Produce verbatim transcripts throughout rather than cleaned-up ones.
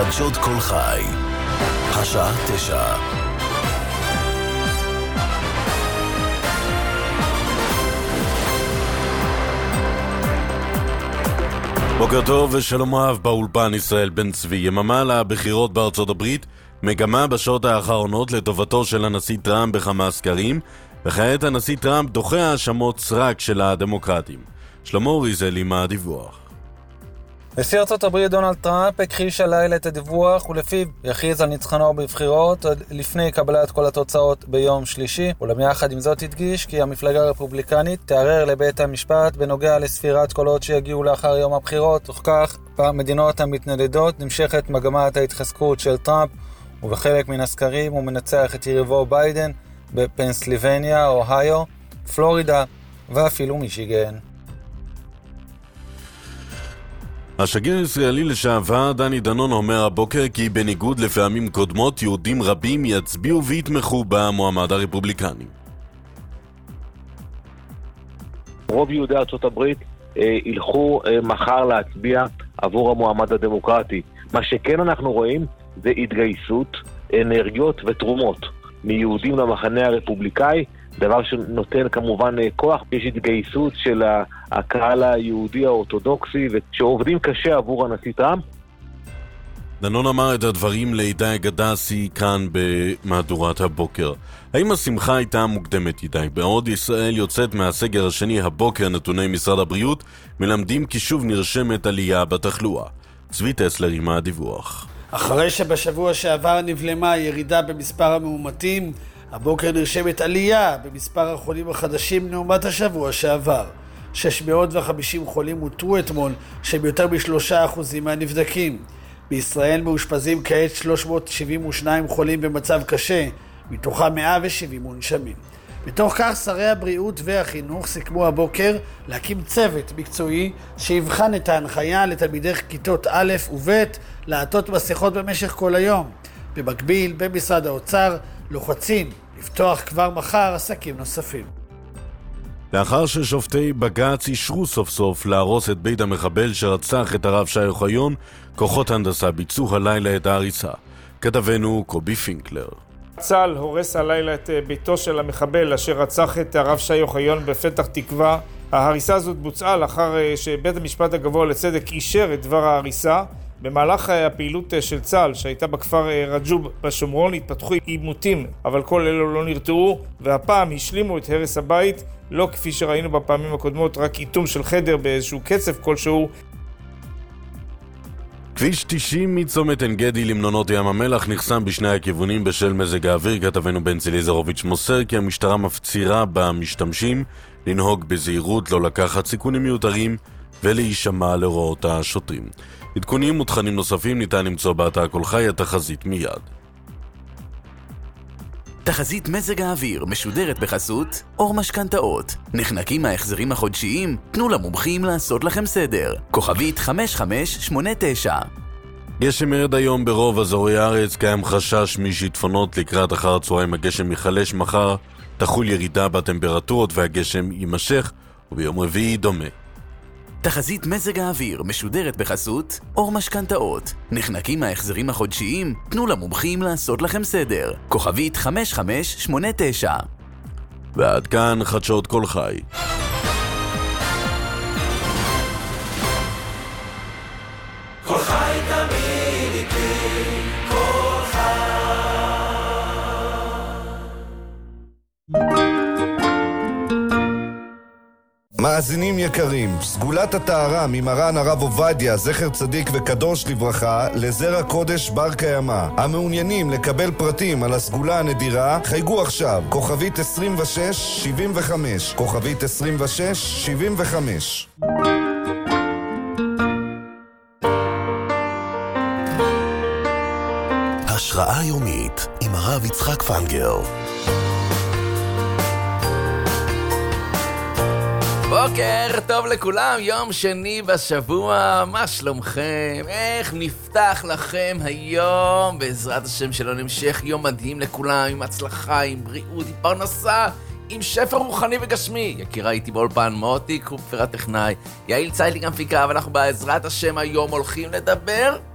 חדשות כל חי, השעה תשע. בוקר טוב ושלום רב, באולפן ישראל בן צבי. יממה לבחירות בארצות הברית, מגמה בשעות האחרונות לטובתו של הנשיא טראמפ בכמה סקרים, וכעת הנשיא טראמפ דוחה האשמות סרק של הדמוקרטים. שלמה ריזל עם הדיווח. נשיא ארצות הברית דונלד טראמפ הכחיש הלילה את הדיווח ולפיו יכריז על ניצחונו בבחירות עוד לפני קבלת כל התוצאות ביום שלישי. אולם יחד עם זאת הדגיש כי המפלגה הרפובליקנית תערער לבית המשפט בנוגע לספירת קולות שיגיעו לאחר יום הבחירות. תוך כך במדינות המתנדדות נמשכת מגמת ההתחזקות של טראמפ, ובחלק מן הסקרים הוא מנצח את יריבו ביידן בפנסילבניה, אוהיו, פלורידה ואפילו מישיגן. השגריר הישראלי לשעבר דני דנון אומר הבוקר כי בניגוד לפעמים קודמות יהודים רבים יצביעו ויתמכו במועמד הרפובליקני. רוב יהודי ארצות הברית אה, ילכו אה, מחר להצביע עבור המועמד הדמוקרטי. מה שכן אנחנו רואים זה התגייסות, אנרגיות ותרומות מיהודים למחנה הרפובליקאי, דבר שנותן כמובן כוח. יש התגייסות של הקהל היהודי האורתודוקסי שעובדים קשה עבור הנשיא טראמפ. דנון אמר את הדברים לידי גדסי כאן במהדורת הבוקר. האם השמחה הייתה מוקדמת ידי? בעוד ישראל יוצאת מהסגר השני הבוקר, נתוני משרד הבריאות מלמדים כי שוב נרשמת עלייה בתחלואה. צבי טסלר עם הדיווח. אחרי שבשבוע שעבר נבלמה ירידה במספר המאומתים, הבוקר נרשמת עלייה במספר החולים החדשים לעומת השבוע שעבר. שש מאות וחמישים חולים אותרו אתמול, שהם יותר משלושה אחוזים מהנבדקים. בישראל מאושפזים כעת שלוש מאות שבעים ושניים חולים במצב קשה, מתוכם מאה ושבעים מונשמים. בתוך כך שרי הבריאות והחינוך סיכמו הבוקר להקים צוות מקצועי שיבחן את ההנחיה לתלמידי כיתות א' וב' לעטות מסכות במשך כל היום. במקביל, במשרד האוצר לוחצים לפתוח כבר מחר עסקים נוספים. לאחר ששופטי בג"ץ אישרו סוף סוף להרוס את בית המחבל שרצח את הרב שי אוחיון, כוחות הנדסה ביצעו הלילה את ההריסה. כתבנו קובי פינקלר. צה"ל הורס הלילה את ביתו של המחבל אשר רצח את הרב שי אוחיון בפתח תקווה. ההריסה הזאת בוצעה לאחר שבית המשפט הגבוה לצדק אישר את דבר ההריסה. במהלך הפעילות של צה"ל שהייתה בכפר רג'וב בשומרון התפתחו עימותים, אבל כל אלו לא נרתעו, והפעם השלימו את הרס הבית, לא כפי שראינו בפעמים הקודמות, רק איתום של חדר באיזשהו קצב כלשהו. כביש תשעים מצומת עין גדי למנונות ים המלח נחסם בשני הכיוונים בשל מזג האוויר. כתבנו בן צליזרוביץ' מוסר כי המשטרה מפצירה במשתמשים לנהוג בזהירות, לא לקחת סיכונים מיותרים ולהישמע להוראות השוטרים. עדכונים ותכנים נוספים ניתן למצוא באתר כל חי. התחזית מיד. תחזית מזג האוויר משודרת בחסות אור משכנתאות. נחנקים מההחזרים החודשיים? תנו למומחים לעשות לכם סדר. כוכבית חמש חמש שמונה תשע. גשם ירד היום ברוב אזורי הארץ, קיים חשש משיטפונות לקראת אחר הצהריים. הגשם יחלש מחר, תחול ירידה בטמפרטורות והגשם יימשך, וביום רביעי דומה. תחזית מזג האוויר משודרת בחסות אור משכנתאות. נחנקים מההחזרים החודשיים? תנו למומחים לעשות לכם סדר. כוכבית חמש חמש שמונה תשע. ועד כאן חדשות כל חי. כל חי תמיד איתי, כל חי. מאזינים יקרים, סגולת הטהרה ממרן הרב עובדיה, זכר צדיק וקדוש לברכה, לזרע קודש בר קיימא. המעוניינים לקבל פרטים על הסגולה הנדירה, חייגו עכשיו, כוכבית עשרים ושש שבעים וחמש, כוכבית עשרים ושש שבעים וחמש. השראה יומית עם הרב יצחק פנגר. בוקר טוב לכולם, יום שני בשבוע, מה שלומכם? איך נפתח לכם היום? בעזרת השם שלא נמשך יום מדהים לכולם, עם הצלחה, עם בריאות, עם פרנסה, עם שפע רוחני וגשמי. יקירה איתי באולפן מוטי קופר הטכנאי, יעיל צייטליק המפיקה, ואנחנו בעזרת השם היום הולכים לדבר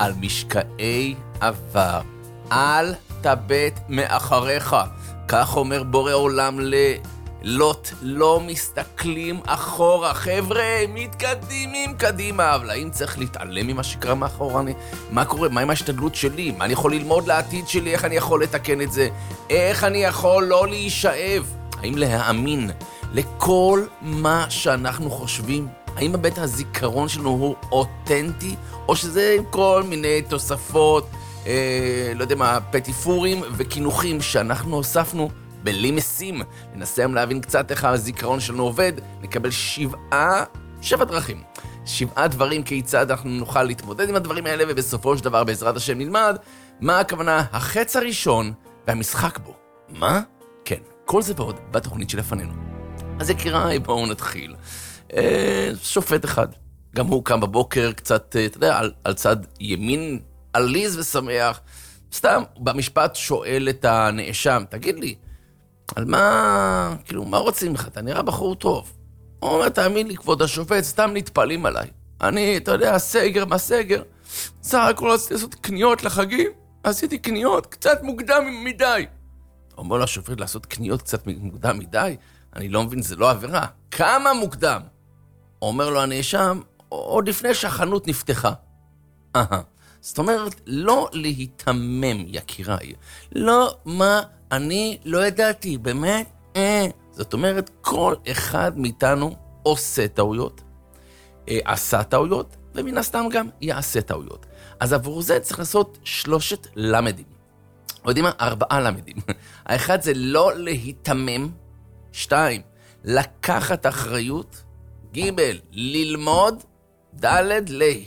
על משקעי עבר. אל תבט מאחריך. כך אומר בורא עולם ללוט, לא מסתכלים אחורה. חבר'ה, מתקדימים קדימה. אבל האם צריך להתעלם ממה שקרה מאחורה? מה קורה? מה עם ההשתדלות שלי? מה אני יכול ללמוד לעתיד שלי? איך אני יכול לתקן את זה? איך אני יכול לא להישאב? האם להאמין לכל מה שאנחנו חושבים? האם הבית הזיכרון שלנו הוא אותנטי? או שזה עם כל מיני תוספות, אה, לא יודע מה, פטיפורים וכינוכים שאנחנו הוספנו בלימסים? ננסה היום להבין קצת איך הזיכרון שלנו עובד. נקבל שבעה, שבע דרכים. שבעה דברים כיצד אנחנו נוכל להתמודד עם הדברים האלה, ובסופו של דבר בעזרת השם נלמד מה הכוונה החץ הראשון והמשחק בו. מה? כן, כל זה ועוד בתוכנית שלפנינו. אז יקיריי, בואו נתחיל. אה, שופט אחד. גם הוא קם בבוקר קצת, אתה יודע, על, על צד ימין, עליז ושמח. סתם, במשפט שואל את הנאשם, תגיד לי, על מה, כאילו, מה רוצים לך? אתה נראה בחור טוב. הוא אומר, תאמין לי, כבוד השופט, סתם נתפלים עליי. אני, אתה יודע, סגר, מה סגר? סך הכל רציתי לעשות קניות לחגים, עשיתי קניות קצת מוקדם מדי. אומר לו השופט, לעשות קניות קצת מוקדם מדי? אני לא מבין, זה לא עבירה. כמה מוקדם? אומר לו הנאשם, עוד לפני שהחנות נפתחה. אהה. זאת אומרת, לא להתמם, יקיריי. לא, מה, אני לא ידעתי, באמת? אה. זאת אומרת, כל אחד מאיתנו עושה טעויות, אה, עשה טעויות, ומן הסתם גם יעשה טעויות. אז עבור זה צריך לעשות שלושת למדים. לא יודעים מה? ארבעה למדים. האחד זה לא להתמם. שתיים, לקחת אחריות. ג' ללמוד. ד'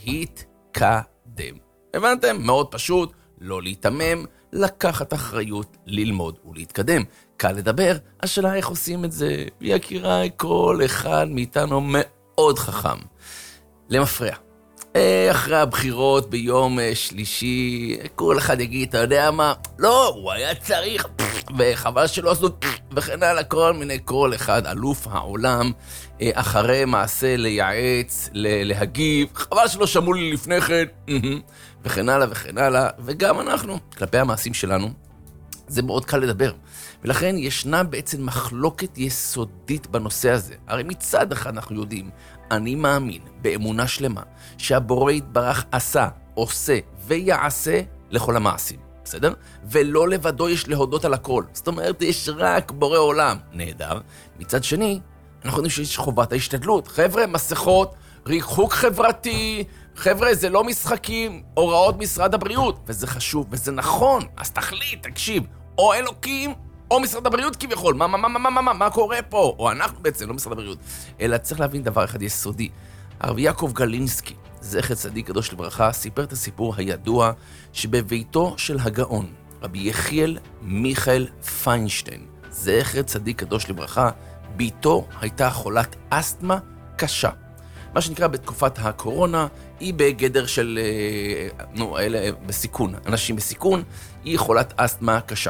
להתקדם. הבנתם? מאוד פשוט. לא להתמם, לקחת אחריות, ללמוד ולהתקדם. קל לדבר, השאלה איך עושים את זה. יקיריי, כל אחד מאיתנו מאוד חכם. למפרע. אחרי הבחירות ביום שלישי, כל אחד יגיד, אתה יודע מה? לא, הוא היה צריך, וחבל שלא עשו, וכן הלאה, כל מיני, כל אחד, אלוף העולם, אחרי מעשה לייעץ, להגיב, חבל שלא שמעו לי לפני כן, וכן הלאה וכן הלאה, וגם אנחנו, כלפי המעשים שלנו, זה מאוד קל לדבר. ולכן ישנה בעצם מחלוקת יסודית בנושא הזה. הרי מצד אחד אנחנו יודעים, אני מאמין באמונה שלמה, שהבורא יתברך עשה, עושה ויעשה לכל המעשים. בסדר? ולא לבדו יש להודות על הכל. זאת אומרת, יש רק בורא עולם. נהדר. מצד שני, אנחנו יודעים שיש חובת ההשתדלות. חבר'ה, מסכות, ריחוק חברתי, חבר'ה, זה לא משחקים, הוראות משרד הבריאות. וזה חשוב, וזה נכון. אז תחליט, תקשיב. או אלוקים, או משרד הבריאות כביכול. מה, מה, מה, מה, מה, מה, מה קורה פה? או אנחנו בעצם, לא משרד הבריאות. אלא צריך להבין דבר אחד יסודי. הרב יעקב גלינסקי, זכר צדיק קדוש לברכה, סיפר את הסיפור הידוע שבביתו של הגאון, רבי יחיאל מיכאל פיינשטיין, זכר צדיק קדוש לברכה, ביתו הייתה חולת אסתמה קשה. מה שנקרא בתקופת הקורונה, היא בגדר של, נו, אלה בסיכון, אנשים בסיכון, היא חולת אסתמה קשה.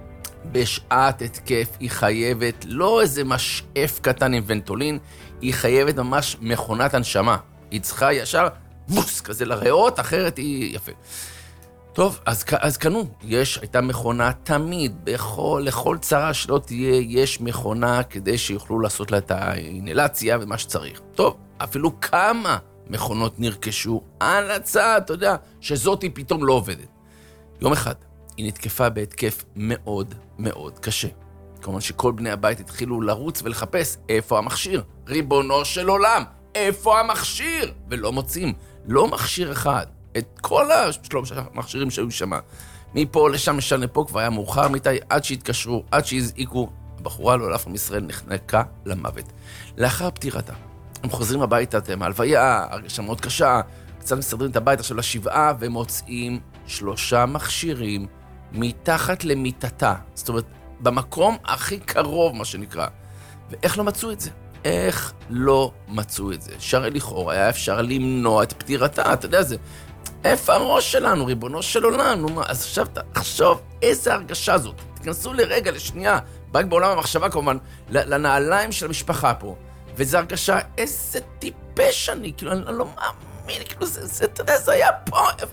בשעת התקף היא חייבת, לא איזה משאף קטן עם ונטולין, היא חייבת ממש מכונת הנשמה. היא צריכה ישר בוס כזה לריאות, אחרת היא יפה. טוב, אז, אז קנו, יש, הייתה מכונה תמיד, בכל, לכל צרה שלא תהיה, יש מכונה כדי שיוכלו לעשות לה את האינלציה ומה שצריך. טוב, אפילו כמה מכונות נרכשו על הצד, אתה יודע, שזאת היא פתאום לא עובדת. יום אחד, היא נתקפה בהתקף מאוד מאוד קשה. כלומר שכל בני הבית התחילו לרוץ ולחפש איפה המכשיר. ריבונו של עולם, איפה המכשיר? ולא מוצאים, לא מכשיר אחד. את כל המכשירים שהיו שם. מפה לשם לשם לפה כבר היה מאוחר מתי, עד שהתקשרו, עד שהזעיקו. הבחורה לא לעף עם ישראל נחנקה למוות. לאחר פטירתה, הם חוזרים הביתה, אתם הלוויה, הרגשה מאוד קשה, קצת מסדרים את הבית עכשיו לשבעה, ומוצאים שלושה מכשירים מתחת למיטתה. זאת אומרת, במקום הכי קרוב, מה שנקרא. ואיך לא מצאו את זה? איך לא מצאו את זה? שהרי לכאורה היה אפשר למנוע את פטירתה, אתה יודע זה. איפה הראש שלנו, ריבונו של עולם? נו, אז עכשיו תחשוב איזה הרגשה זאת. תכנסו לרגע, לשנייה, רק בעולם המחשבה כמובן, לנעליים של המשפחה פה. וזו הרגשה, איזה טיפש אני, כאילו, אני לא מאמין, כאילו, זה, זה, אתה יודע, זה היה פה,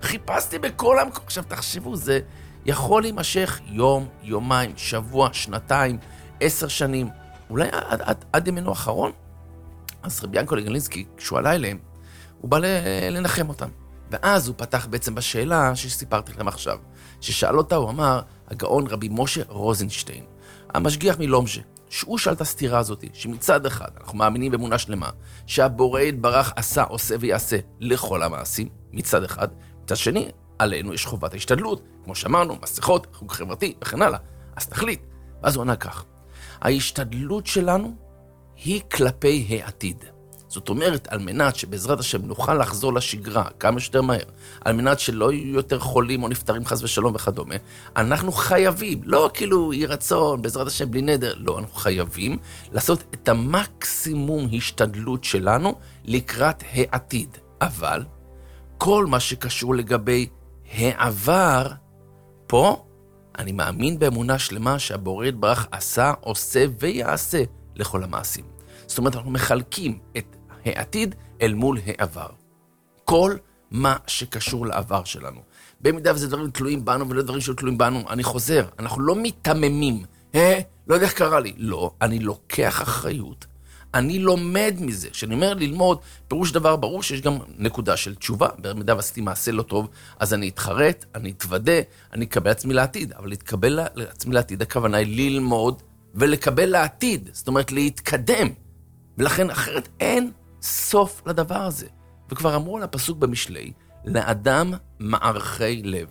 חיפשתי בכל המקום. עכשיו תחשבו, זה יכול להימשך יום, יומיים, שבוע, שנתיים, עשר שנים, אולי עד, עד, עד ימינו האחרון. אז רבי ינקו לגלינסקי, כשהוא עלה אליהם, הוא בא לנחם אותם. ואז הוא פתח בעצם בשאלה שסיפרתי לכם עכשיו. ששאל אותה, הוא אמר, הגאון רבי משה רוזנשטיין, המשגיח מלומז'ה, שהוא שאל את הסתירה הזאת, שמצד אחד, אנחנו מאמינים באמונה שלמה, שהבורא יתברך עשה, עושה ויעשה לכל המעשים, מצד אחד, מצד שני, עלינו יש חובת ההשתדלות, כמו שאמרנו, מסכות, חוג חברתי, וכן הלאה. אז תחליט. ואז הוא ענה כך, ההשתדלות שלנו היא כלפי העתיד. זאת אומרת, על מנת שבעזרת השם נוכל לחזור לשגרה כמה שיותר מהר, על מנת שלא יהיו יותר חולים או נפטרים חס ושלום וכדומה, אנחנו חייבים, לא כאילו יהי רצון, בעזרת השם בלי נדר, לא, אנחנו חייבים לעשות את המקסימום השתדלות שלנו לקראת העתיד. אבל כל מה שקשור לגבי העבר, פה אני מאמין באמונה שלמה שהבורא יתברך עשה, עושה ויעשה לכל המעשים. זאת אומרת, אנחנו מחלקים את העתיד אל מול העבר. כל מה שקשור לעבר שלנו. במידה וזה דברים תלויים בנו ולא דברים שלא תלויים בנו, אני חוזר. אנחנו לא מתממים. אה, לא יודע איך קרה לי. לא, אני לוקח אחריות. אני לומד מזה. כשאני אומר ללמוד, פירוש דבר ברור שיש גם נקודה של תשובה. במידה ועשיתי מעשה לא טוב, אז אני אתחרט, אני אתוודה, אני אקבל לעצמי לעתיד. אבל להתקבל לעצמי לעתיד, הכוונה היא ללמוד ולקבל לעתיד. זאת אומרת, להתקדם. ולכן אחרת אין סוף לדבר הזה. וכבר אמרו על הפסוק במשלי, לאדם מערכי לב,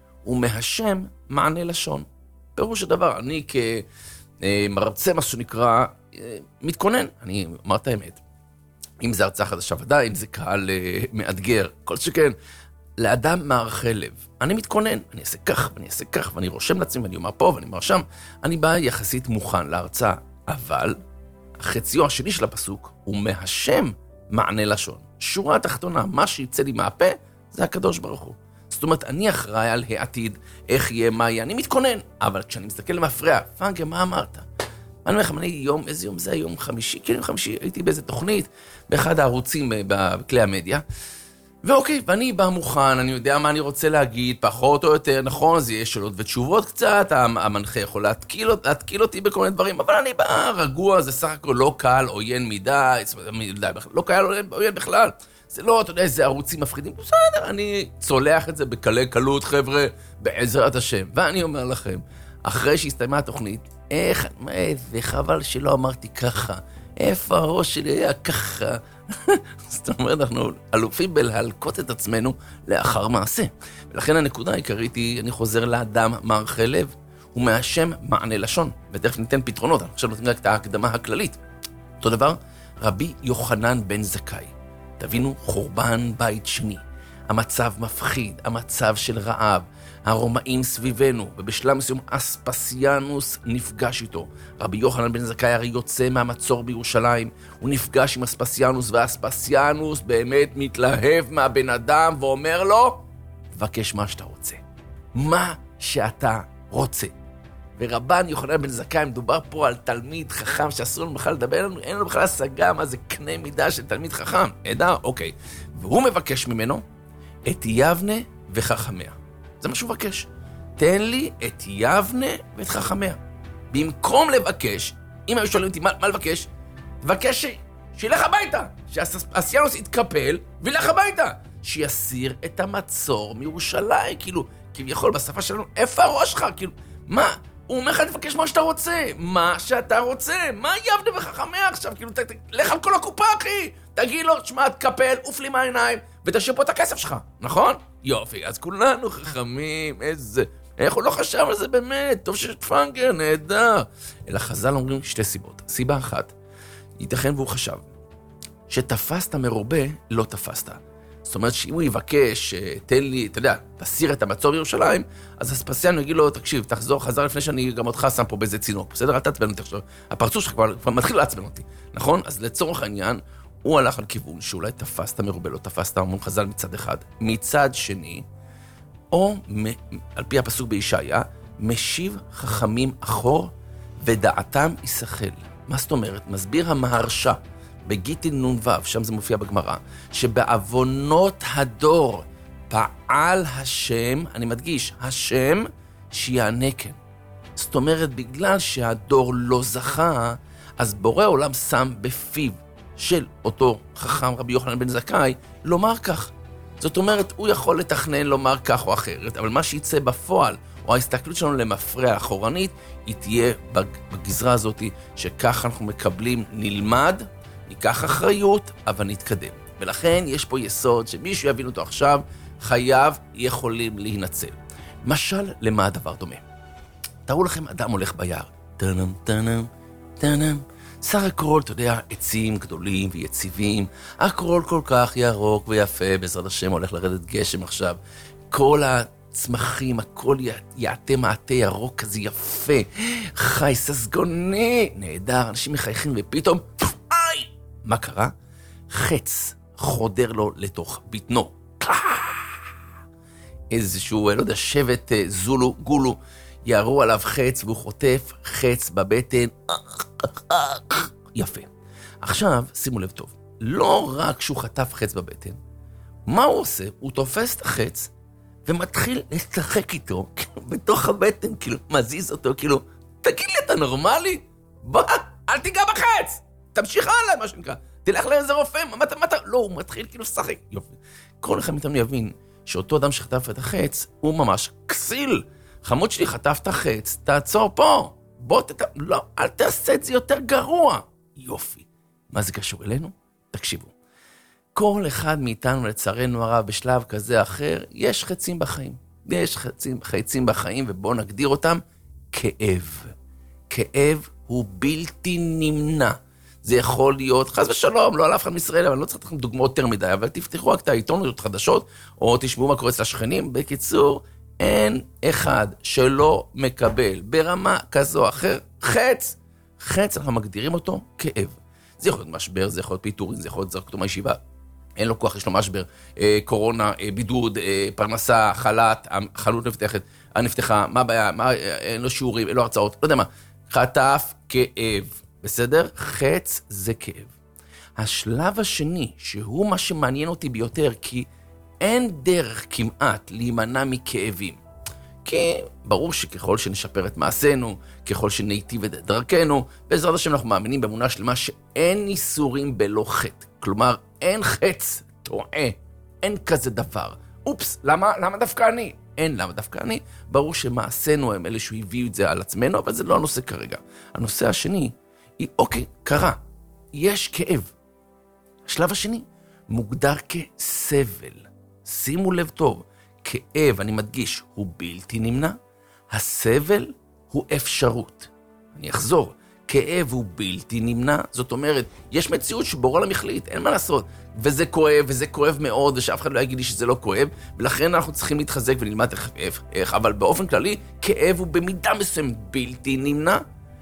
ומהשם מענה לשון. פירוש הדבר, אני כמרצה, מה שנקרא, מתכונן, אני אומר את האמת. אם זה הרצאה חדשה ודאי, אם זה קהל מאתגר, כל שכן, לאדם מערכי לב. אני מתכונן, אני אעשה כך, ואני אעשה כך, ואני רושם לעצמי, ואני אומר פה, ואני אומר שם. אני בא יחסית מוכן להרצאה, אבל החציו השני של הפסוק הוא מהשם מענה לשון. שורה התחתונה, מה שיצא לי מהפה, זה הקדוש ברוך הוא. זאת אומרת, אני אחראי על העתיד, איך יהיה, מה יהיה, אני מתכונן. אבל כשאני מסתכל למפרע, פנקה, מה אמרת? אני אומר לכם, אני יום, איזה יום זה? יום חמישי? כן, יום חמישי, הייתי באיזה תוכנית, באחד הערוצים בכלי המדיה, ואוקיי, ואני בא מוכן, אני יודע מה אני רוצה להגיד, פחות או יותר, נכון, זה יהיה שאלות ותשובות קצת, המנחה יכול להתקיל, להתקיל אותי בכל מיני דברים, אבל אני בא רגוע, זה סך הכל לא קל, עוין מדי, לא קל, עוין בכלל. זה לא, אתה יודע, זה ערוצים מפחידים, בסדר, אני צולח את זה בקלי קלות, חבר'ה, בעזרת השם. ואני אומר לכם, אחרי שהסתיימה התוכנית, איך, מה, וחבל שלא אמרתי ככה, איפה הראש שלי היה ככה? זאת אומרת, אנחנו אלופים בלהלקות את עצמנו לאחר מעשה. ולכן הנקודה העיקרית היא, אני חוזר לאדם מערכי לב, ומהשם מענה לשון. ותכף ניתן פתרונות, אני עכשיו נותנים את ההקדמה הכללית. אותו דבר, רבי יוחנן בן זכאי. תבינו, חורבן בית שני. המצב מפחיד, המצב של רעב, הרומאים סביבנו, ובשלב מסוים אספסיאנוס נפגש איתו. רבי יוחנן בן זכאי הרי יוצא מהמצור בירושלים, הוא נפגש עם אספסיאנוס, ואספסיאנוס באמת מתלהב מהבן אדם ואומר לו, תבקש מה שאתה רוצה. מה שאתה רוצה. ורבן יוחנן בן זכאי, מדובר פה על תלמיד חכם שאסור לנו בכלל לדבר, אין, אין לנו בכלל השגה מה זה קנה מידה של תלמיד חכם. עדה, אוקיי. והוא מבקש ממנו את יבנה וחכמיה. זה מה שהוא מבקש. תן לי את יבנה ואת חכמיה. במקום לבקש, אם היו שואלים אותי מה, מה לבקש, תבקש ש... שילך הביתה. שאספסיאנוס יתקפל וילך הביתה. שיסיר את המצור מירושלים. כאילו, כביכול בשפה שלנו, איפה הראש שלך? כאילו, מה? הוא אומר לך לבקש מה שאתה רוצה. מה שאתה רוצה. מה יבנה וחכמיה עכשיו? כאילו, ת, ת, לך על כל הקופה, אחי. תגיד לו, תשמע, תקפל, אוף לי מהעיניים, ותשאיר פה את הכסף שלך, נכון? יופי, אז כולנו חכמים, איזה... איך הוא לא חשב על זה באמת? טוב שיש פנגר, נהדר. אלא חז"ל אומרים שתי סיבות. סיבה אחת, ייתכן והוא חשב, שתפסת מרובה, לא תפסת. זאת אומרת שאם הוא יבקש, תן לי, אתה יודע, תסיר את המצור בירושלים, אז אספסיאנוס יגיד לו, תקשיב, תחזור, חזר לפני שאני גם אותך שם פה באיזה צינוק, בסדר? אל תעצבן אותי עכשיו. הפרצוף שלך כבר, כבר מתחיל לעצבן אותי, נכון? אז לצורך העניין, הוא הלך על כיוון שאולי תפסת מרובה, לא תפסת, אומרים חז"ל מצד אחד. מצד שני, או על פי הפסוק בישעיה, משיב חכמים אחור ודעתם ישכל. מה זאת אומרת? מסביר המהרש"א בגיטין נ"ו, שם זה מופיע בגמרא, שבעוונות הדור פעל השם, אני מדגיש, השם שיענה כן. זאת אומרת, בגלל שהדור לא זכה, אז בורא עולם שם בפיו של אותו חכם רבי יוחנן בן זכאי לומר כך. זאת אומרת, הוא יכול לתכנן לומר כך או אחרת, אבל מה שיצא בפועל, או ההסתכלות שלנו למפרע אחורנית, היא תהיה בגזרה הזאת, שכך אנחנו מקבלים, נלמד, ניקח אחריות, אבל נתקדם. ולכן יש פה יסוד שמישהו יבין אותו עכשיו, חייו יכולים להינצל. משל, למה הדבר דומה? תראו לכם, אדם הולך ביער. טנם, טנם, טנם. סך הכל, אתה יודע, עצים גדולים ויציבים. הכל כל כך ירוק ויפה, בעזרת השם הולך לרדת גשם עכשיו. כל הצמחים, הכל יעטה מעטה ירוק כזה יפה. חי, ססגוני, נהדר, אנשים מחייכים ופתאום, איי! מה קרה? חץ חודר לו לתוך בטנו. איזשהו, לא יודע, שבט זולו, גולו, יערו עליו חץ והוא חוטף חץ בבטן. יפה. עכשיו, שימו לב טוב, לא רק שהוא חטף חץ בבטן, מה הוא עושה? הוא תופס את החץ ומתחיל לשחק איתו בתוך הבטן, כאילו, מזיז אותו, כאילו, תגיד לי, אתה נורמלי? בוא, אל תיגע בחץ! תמשיך הלאה, מה שנקרא. תלך לאיזה רופא, מה אתה, מה אתה? לא, הוא מתחיל כאילו לשחק. יופי. כל אחד מאיתנו יבין שאותו אדם שחטף את החץ, הוא ממש כסיל. חמוד שלי, חטף את החץ, תעצור פה. בוא, תת... לא, אל תעשה את זה יותר גרוע. יופי. מה זה קשור אלינו? תקשיבו. כל אחד מאיתנו, לצערנו הרב, בשלב כזה אחר, יש חצים בחיים. יש חצים, חצים בחיים, ובואו נגדיר אותם כאב. כאב הוא בלתי נמנע. זה יכול להיות, חס ושלום, לא על אף אחד מישראל, אבל אני לא צריך לכם דוגמאות יותר מדי, אבל תפתחו רק את העיתונות חדשות, או תשמעו מה קורה אצל השכנים. בקיצור, אין אחד שלא מקבל ברמה כזו או אחר חץ. חץ, אנחנו מגדירים אותו כאב. זה יכול להיות משבר, זה יכול להיות פיטורין, זה יכול להיות זרק אותו מהישיבה. אין לו כוח, יש לו משבר, אה, קורונה, אה, בידוד, אה, פרנסה, חל"ת, החנות נפתחת, הנפתחה, מה הבעיה, מה, אה, אין לו שיעורים, אין לו הרצאות, לא יודע מה. חטף כאב, בסדר? חץ זה כאב. השלב השני, שהוא מה שמעניין אותי ביותר, כי אין דרך כמעט להימנע מכאבים. כי ברור שככל שנשפר את מעשינו, ככל שנייטיב את דרכנו, בעזרת השם אנחנו מאמינים באמונה שלמה שאין ניסורים בלא חטא. כלומר, אין חץ, טועה, אין כזה דבר. אופס, למה, למה דווקא אני? אין למה דווקא אני. ברור שמעשינו הם אלה שהביאו את זה על עצמנו, אבל זה לא הנושא כרגע. הנושא השני היא, אוקיי, קרה, יש כאב. השלב השני מוגדר כסבל. שימו לב טוב, כאב, אני מדגיש, הוא בלתי נמנע. הסבל הוא אפשרות. אני אחזור, כאב הוא בלתי נמנע. זאת אומרת, יש מציאות שבורא עולם החליט, אין מה לעשות. וזה כואב, וזה כואב מאוד, ושאף אחד לא יגיד לי שזה לא כואב, ולכן אנחנו צריכים להתחזק ונלמד איך, איך, איך. אבל באופן כללי, כאב הוא במידה מסוימת בלתי נמנע.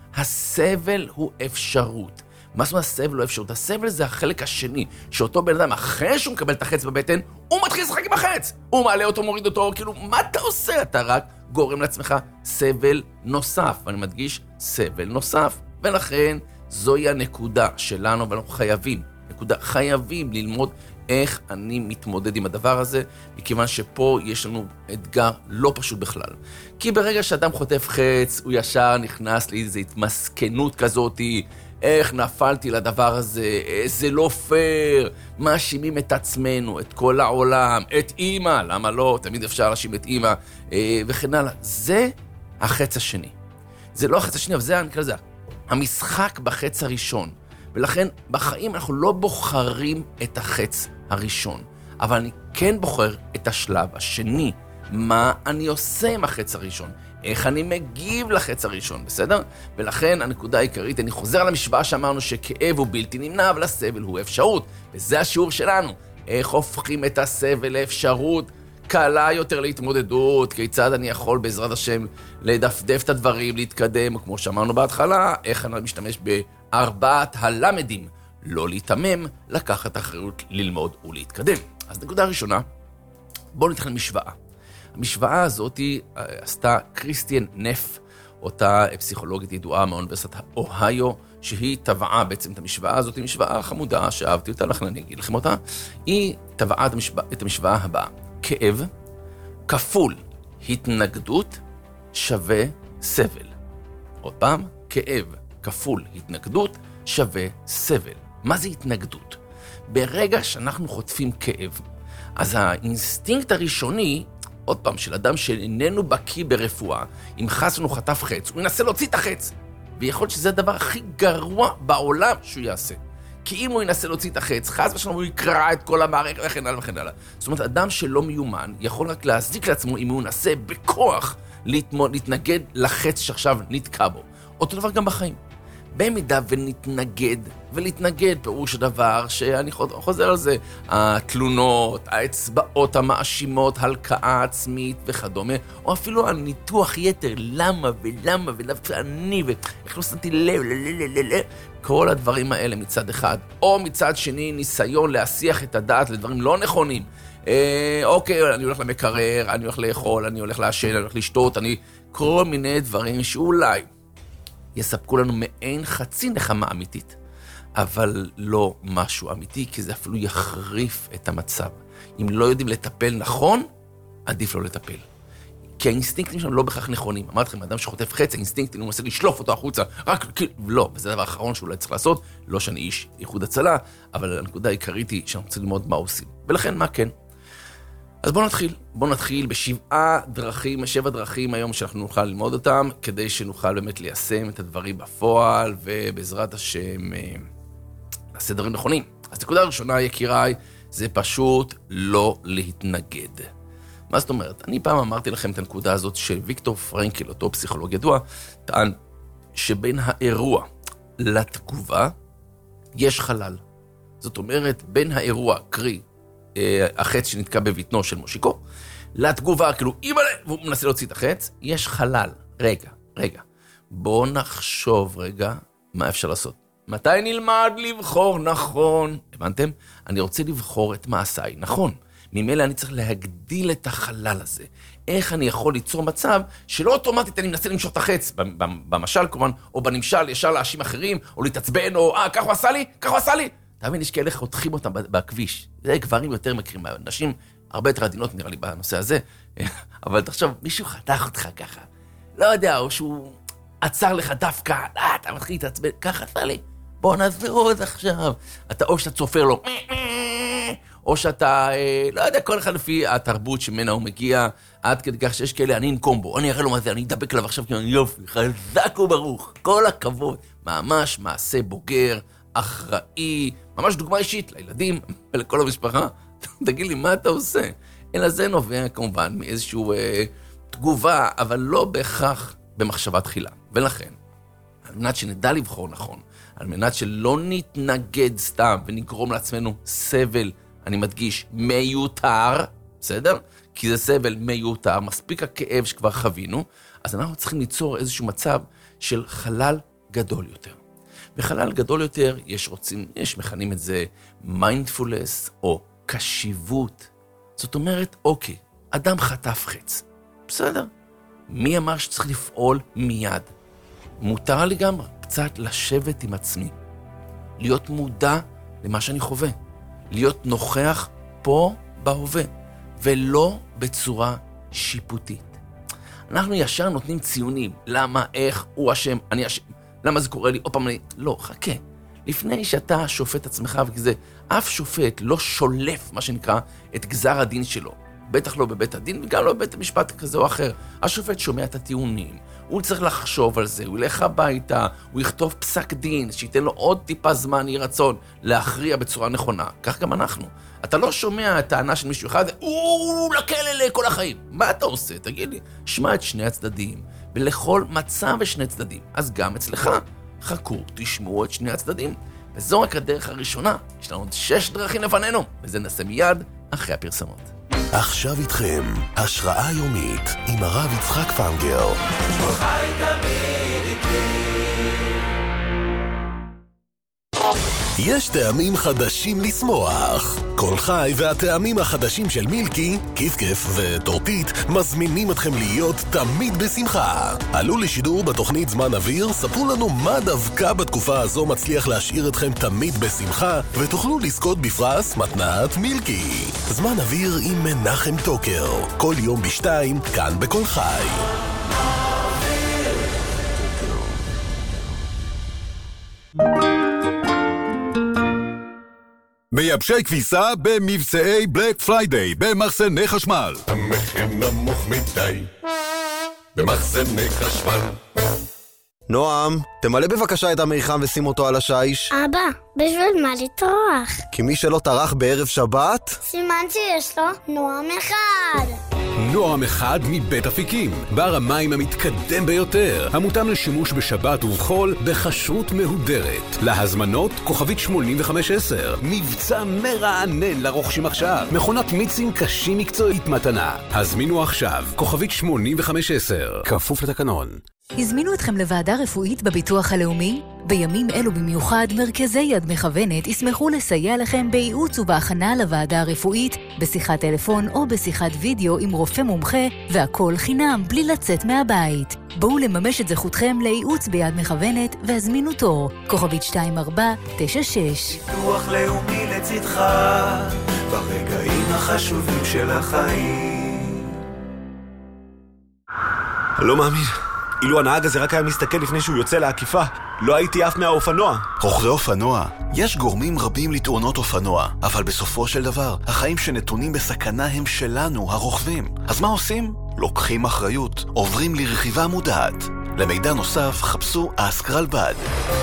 הסבל הוא אפשרות. מה זאת אומרת הסבל הוא אפשרות? הסבל זה החלק השני, שאותו בן אדם, אחרי שהוא מקבל את החץ בבטן, הוא מתחיל לשחק עם החץ. הוא מעלה אותו, מוריד אותו, כאילו, מה אתה עושה? אתה רק גורם לעצמך סבל נוסף. ואני מדגיש, סבל נוסף. ולכן, זוהי הנקודה שלנו, ואנחנו חייבים, נקודה, חייבים ללמוד איך אני מתמודד עם הדבר הזה, מכיוון שפה יש לנו אתגר לא פשוט בכלל. כי ברגע שאדם חוטף חץ, הוא ישר נכנס לאיזו התמסכנות כזאת, איך נפלתי לדבר הזה, זה לא פייר, מאשימים את עצמנו, את כל העולם, את אמא, למה לא, תמיד אפשר להאשים את אמא, וכן הלאה. זה החץ השני. זה לא החץ השני, אבל זה נקרא לזה, המשחק בחץ הראשון. ולכן בחיים אנחנו לא בוחרים את החץ הראשון, אבל אני כן בוחר את השלב השני. מה אני עושה עם החץ הראשון? איך אני מגיב לחץ הראשון, בסדר? ולכן הנקודה העיקרית, אני חוזר על המשוואה שאמרנו שכאב הוא בלתי נמנע, אבל הסבל הוא אפשרות. וזה השיעור שלנו. איך הופכים את הסבל לאפשרות קלה יותר להתמודדות, כיצד אני יכול בעזרת השם לדפדף את הדברים, להתקדם, כמו שאמרנו בהתחלה, איך אני משתמש בארבעת הלמדים, לא להתאמם, לקחת אחריות, ללמוד ולהתקדם. אז נקודה ראשונה, בואו נתחיל משוואה. המשוואה הזאת עשתה קריסטיאן נף, אותה פסיכולוגית ידועה מאוניברסיטת אוהיו, שהיא טבעה בעצם את המשוואה הזאת, משוואה חמודה שאהבתי אותה, לכן אני אגיד לכם אותה. היא טבעה את המשוואה, את המשוואה הבאה. כאב כפול התנגדות שווה סבל. עוד פעם, כאב כפול התנגדות שווה סבל. מה זה התנגדות? ברגע שאנחנו חוטפים כאב, אז האינסטינקט הראשוני, עוד פעם, של אדם שאיננו בקיא ברפואה, אם חס לנו חטף חץ, הוא ינסה להוציא את החץ. ויכול להיות שזה הדבר הכי גרוע בעולם שהוא יעשה. כי אם הוא ינסה להוציא את החץ, חס ושלום הוא יקרע את כל המערכת וכן הלאה וכן הלאה. זאת אומרת, אדם שלא מיומן יכול רק להזיק לעצמו אם הוא ינסה בכוח להתמוד, להתנגד לחץ שעכשיו נתקע בו. אותו דבר גם בחיים. במידה ונתנגד, ולהתנגד פירוש הדבר שאני חוזר על זה, התלונות, האצבעות המאשימות, הלקאה עצמית וכדומה, או אפילו הניתוח יתר, למה ולמה ולמה אני ואיך לא שמתי לב, לללללל, כל הדברים האלה מצד אחד, או מצד שני ניסיון להסיח את הדעת לדברים לא נכונים. אה, אוקיי, אני הולך למקרר, אני הולך לאכול, אני הולך לעשן, אני הולך לשתות, אני כל מיני דברים שאולי יספקו לנו מעין חצי נחמה אמיתית, אבל לא משהו אמיתי, כי זה אפילו יחריף את המצב. אם לא יודעים לטפל נכון, עדיף לא לטפל. כי האינסטינקטים שלנו לא בכך נכונים. אמרתי לכם, אדם שחוטף חץ, האינסטינקטים, הוא מנסה לשלוף אותו החוצה, רק כאילו, לא, וזה הדבר האחרון שאולי צריך לעשות, לא שאני איש איחוד הצלה, אבל הנקודה העיקרית היא שאנחנו צריכים ללמוד מה עושים. ולכן, מה כן? אז בואו נתחיל, בואו נתחיל בשבעה דרכים, שבע דרכים היום שאנחנו נוכל ללמוד אותם, כדי שנוכל באמת ליישם את הדברים בפועל, ובעזרת השם נעשה דברים נכונים. אז נקודה הראשונה, יקיריי, זה פשוט לא להתנגד. מה זאת אומרת? אני פעם אמרתי לכם את הנקודה הזאת שוויקטור פרנקל, אותו פסיכולוג ידוע, טען שבין האירוע לתגובה יש חלל. זאת אומרת, בין האירוע, קרי, החץ שנתקע בביטנו של מושיקו, לתגובה, כאילו, אימא'לה, והוא מנסה להוציא את החץ, יש חלל. רגע, רגע. בואו נחשוב רגע מה אפשר לעשות. מתי נלמד לבחור נכון? הבנתם? אני רוצה לבחור את מעשיי, נכון. ממילא אני צריך להגדיל את החלל הזה. איך אני יכול ליצור מצב שלא אוטומטית אני מנסה למשוך את החץ, במשל כמובן, או בנמשל ישר לאשים אחרים, או להתעצבן, או אה, כך הוא עשה לי, כך הוא עשה לי. תאמין, יש כאלה חותכים אותם בכביש. זה גברים יותר מכירים, נשים הרבה יותר עדינות נראה לי בנושא הזה, אבל תחשוב, מישהו חתך אותך ככה, לא יודע, או שהוא עצר לך דווקא, אה, אתה מתחיל להתעצבן, ככה עשה לי, בוא נסביר עוד עכשיו. אתה או שאתה צופר לו, או שאתה, לא יודע, כל אחד לפי התרבות שמנה הוא מגיע, עד כדי כך שיש כאלה, אני אנקום בו, אני אראה לו מה זה, אני אדבק עליו עכשיו, כאילו, יופי, חזק וברוך, כל הכבוד, ממש מעשה בוגר, אחראי, ממש דוגמה אישית לילדים ולכל המשפחה. תגיד לי, מה אתה עושה? אלא זה נובע כמובן מאיזושהי אה, תגובה, אבל לא בהכרח במחשבה תחילה. ולכן, על מנת שנדע לבחור נכון, על מנת שלא נתנגד סתם ונגרום לעצמנו סבל, אני מדגיש, מיותר, בסדר? כי זה סבל מיותר, מספיק הכאב שכבר חווינו, אז אנחנו צריכים ליצור איזשהו מצב של חלל גדול יותר. בחלל גדול יותר יש רוצים, יש מכנים את זה מיינדפולנס או קשיבות. זאת אומרת, אוקיי, אדם חטף חץ. בסדר. מי אמר שצריך לפעול מיד? מותר לי גם קצת לשבת עם עצמי. להיות מודע למה שאני חווה. להיות נוכח פה בהווה, ולא בצורה שיפוטית. אנחנו ישר נותנים ציונים. למה, איך, הוא אשם, אני אשם. למה זה קורה לי? עוד פעם, אני... לא, חכה. לפני שאתה שופט עצמך וכזה, אף שופט לא שולף, מה שנקרא, את גזר הדין שלו. בטח לא בבית הדין, וגם לא בבית המשפט כזה או אחר. השופט שומע את הטיעונים, הוא צריך לחשוב על זה, הוא ילך הביתה, הוא יכתוב פסק דין, שייתן לו עוד טיפה זמן, יהיה רצון, להכריע בצורה נכונה. כך גם אנחנו. אתה לא שומע את טענה של מישהו אחד, הוא לכלא לכל החיים. מה אתה עושה? תגיד לי. שמע את שני הצדדים, ולכל מצב ושני צדדים. אז גם אצלך, חכו, תשמעו את שני הצדדים. וזו רק הדרך הראשונה. יש לנו עוד שש דרכים לפנינו, וזה נעשה מיד אחרי הפרסמות. עכשיו איתכם, השראה יומית עם הרב יצחק פנגר. כל חי תמיד איתי. יש טעמים חדשים לשמוח. כל חי והטעמים החדשים של מילקי, כיף כיף וטורטית מזמינים אתכם להיות תמיד בשמחה. עלו לשידור בתוכנית זמן אוויר, ספרו לנו מה דווקא בתקופה הזו מצליח להשאיר אתכם תמיד בשמחה, ותוכלו לזכות בפרס מתנת מילקי. זמן אוויר עם מנחם טוקר, כל יום בשתיים, כאן בכל חי. מייבשי כביסה במבצעי בלק פריידיי במחסני חשמל. המחיר נמוך מדי במחסני חשמל. נועם, תמלא בבקשה את המיחם ושים אותו על השיש. אבא, בשביל מה לטרוח? כי מי שלא טרח בערב שבת, סימן שיש לו נועם אחד. נועם אחד מבית אפיקים, בר המים המתקדם ביותר, המותאם לשימוש בשבת ובחול בכשרות מהודרת. להזמנות כוכבית שמונים וחמש עשר, מבצע מרענן לרוכשים עכשיו, מכונת מיצים קשים מקצועית מתנה. הזמינו עכשיו, כוכבית שמונים וחמש עשר, כפוף לתקנון. הזמינו אתכם לוועדה רפואית בביטוח הלאומי? בימים אלו במיוחד, מרכזי יד מכוונת ישמחו לסייע לכם בייעוץ ובהכנה לוועדה הרפואית, בשיחת טלפון או בשיחת וידאו עם רופא מומחה, והכל חינם בלי לצאת מהבית. בואו לממש את זכותכם לייעוץ ביד מכוונת והזמינו תור. כוכבית שתיים ארבע תשע שש. ביטוח לאומי לצדך ברגעים החשובים של החיים. לא מאמין. אילו הנהג הזה רק היה מסתכל לפני שהוא יוצא לעקיפה, לא הייתי אף מהאופנוע. רוכבי אופנוע, יש גורמים רבים לתאונות אופנוע, אבל בסופו של דבר, החיים שנתונים בסכנה הם שלנו, הרוכבים. אז מה עושים? לוקחים אחריות, עוברים לרכיבה מודעת. למידע נוסף, חפשו אסקרלבד.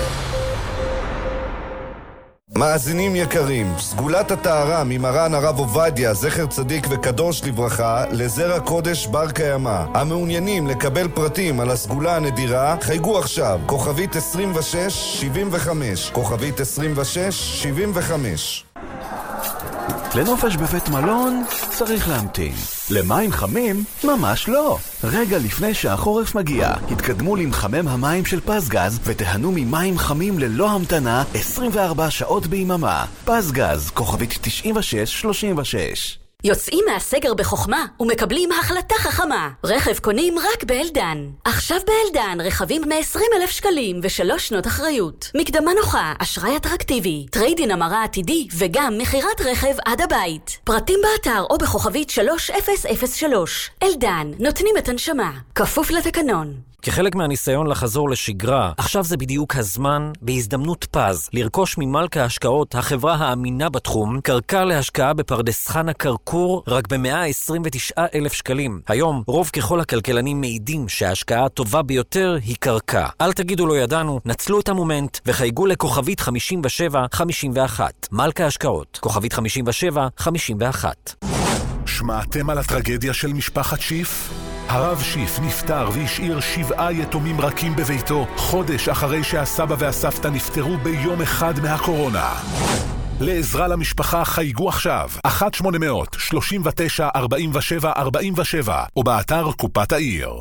מאזינים יקרים, סגולת הטהרה ממרן הרב עובדיה, זכר צדיק וקדוש לברכה, לזרע קודש בר קיימא. המעוניינים לקבל פרטים על הסגולה הנדירה, חייגו עכשיו, כוכבית עשרים ושש שבעים וחמש, כוכבית עשרים ושש שבעים וחמש. לנופש בבית מלון צריך להמתין. למים חמים? ממש לא. רגע לפני שהחורף מגיע, התקדמו למחמם המים של פסגז ותהנו ממים חמים ללא המתנה עשרים וארבע שעות ביממה. פסגז, כוכבית תשעים ושש שלושים ושש. יוצאים מהסגר בחוכמה ומקבלים החלטה חכמה. רכב קונים רק באלדן. עכשיו באלדן רכבים מ-עשרים אלף שקלים ושלוש שנות אחריות. מקדמה נוחה, אשראי אטרקטיבי, טריידין המרה עתידי וגם מחירת רכב עד הבית. פרטים באתר או בכוכבית שלוש אפס אפס שלוש. אלדן, נותנים את הנשמה. כפוף לתקנון. כחלק מהניסיון לחזור לשגרה, עכשיו זה בדיוק הזמן, בהזדמנות פז, לרכוש ממלכה ההשקעות, החברה האמינה בתחום, קרקע להשקעה בפרדס חנה קרקור, רק ב-מאה עשרים ותשעה אלף שקלים. היום, רוב ככל הכלכלנים מעידים שההשקעה הטובה ביותר היא קרקע. אל תגידו לא ידענו, נצלו את המומנט, וחייגו לכוכבית חמישים ושבע חמישים ואחת. מלכה ההשקעות, כוכבית חמישים ושבע חמישים ואחת. שמעתם על הטרגדיה של משפחת שיף? הרב שיף נפטר והשאיר שבעה יתומים רכים בביתו, חודש אחרי שהסבא והסבתא נפטרו ביום אחד מהקורונה. לעזרה למשפחה חייגו עכשיו, אחת שמונה אפס אפס שלושים ותשע ארבעים ושבע ארבעים ושבע, או באתר קופת העיר.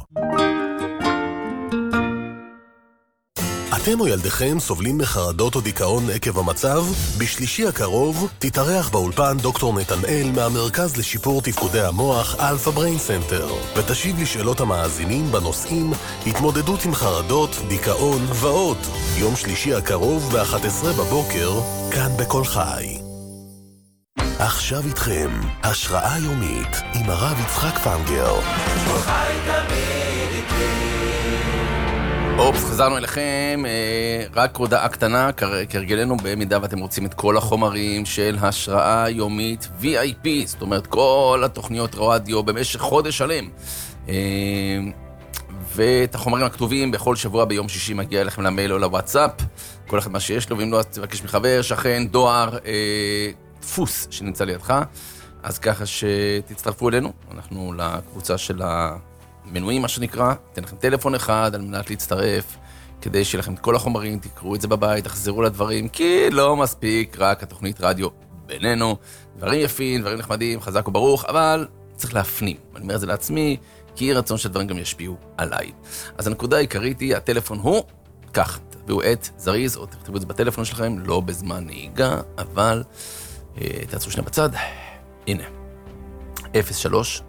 אתם או ילדיכם סובלים מחרדות או דיכאון עקב המצב? בשלישי הקרוב תתארח באולפן דוקטור נתנאל מהמרכז לשיפור תפקודי המוח אלפא בריין סנטר, ותשיב לשאלות המאזינים בנושאים התמודדות עם חרדות, דיכאון ועוד. יום שלישי הקרוב ב-אחת עשרה בבוקר, כאן בכל חי. עכשיו איתכם, השראה יומית עם הרב יצחק פנגר. כל חי תמיד איתי. אופס, חזרנו אליכם, רק הודעה קטנה, כרגלנו במידה ואתם רוצים את כל החומרים של השראה יומית וי איי פי, זאת אומרת כל התוכניות רדיו במשך חודש שלם. ואת החומרים הכתובים בכל שבוע ביום שישי מגיע אליכם למייל או לוואטסאפ, כל אחד מה שיש לו, ואם לא תבקש מחבר, שכן, דואר, דפוס שנמצא לידך, אז ככה שתצטרפו אלינו, אנחנו לקבוצה של ה... מנויים מה שנקרא, תן לכם טלפון אחד על מנת להצטרף, כדי שיהיה לכם את כל החומרים, תקראו את זה בבית, תחזרו לדברים, כי לא מספיק רק התוכנית רדיו בינינו, דברים יפים, דברים נחמדים, חזק וברוך, אבל צריך להפנים, אני אומר את זה לעצמי, כי רצון שהדברים גם ישפיעו עליי. אז הנקודה העיקרית היא, הטלפון הוא, כך, תקבעו את זריז, או תכתבו את זה בטלפון שלכם, לא בזמן נהיגה, אבל אה, תעצרו שנייה בצד. הנה, אפס שלוש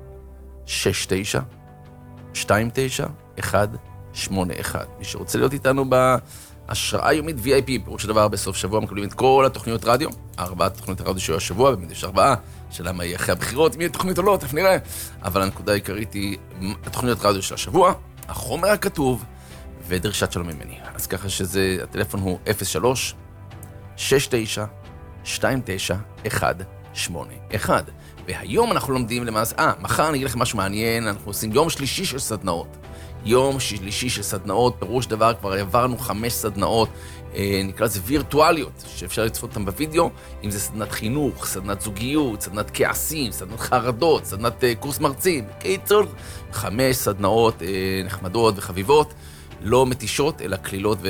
שש תשע שתיים תשע אחת שמונה אחת. מי שרוצה להיות איתנו בהשראה יומית וי איי פי, פירוש הדבר בסוף שבוע מקבלים את כל התוכניות רדיו, ארבעת תוכניות הרדיו שיהיו השבוע, במידה יש ארבעה, שאלה מה יהיה אחרי הבחירות, אם יהיה תוכנית או לא, תכף נראה. אבל הנקודה העיקרית היא התוכניות רדיו של השבוע, החומר הכתוב ודרישת שלום ממני. אז ככה שזה, הטלפון הוא אפס שלוש שש תשע שתיים תשע אחת שמונה אחת. והיום אנחנו לומדים למעשה, אה, מחר אני אגיד לכם משהו מעניין, אנחנו עושים יום שלישי של סדנאות. יום שלישי של סדנאות, פירוש דבר, כבר עברנו חמש סדנאות, אה, נקרא לזה וירטואליות, שאפשר לצפות אותם בווידאו, אם זה סדנת חינוך, סדנת זוגיות, סדנת כעסים, סדנת חרדות, סדנת אה, קורס מרצים, קיצור, חמש סדנאות אה, נחמדות וחביבות, לא מתישות, אלא כלילות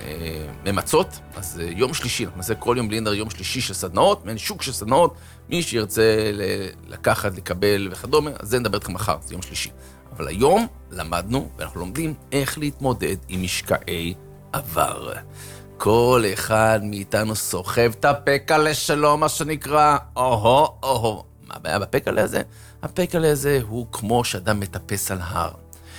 וממצות. אז אה, יום שלישי, אנחנו נעשה כל יום בלינדר יום שלישי של סדנאות, מעין שוק של סדנאות, מי שירצה לקחת, לקבל וכדומה, אז זה נדבר אתכם מחר, זה יום שלישי. אבל היום למדנו, ואנחנו לומדים איך להתמודד עם משקעי עבר. כל אחד מאיתנו סוחב את הפקלה שלו, מה שנקרא, אוהו, אוהו. מה הבעיה בפקלה הזה? הפקלה הזה הוא כמו שאדם מטפס על הר.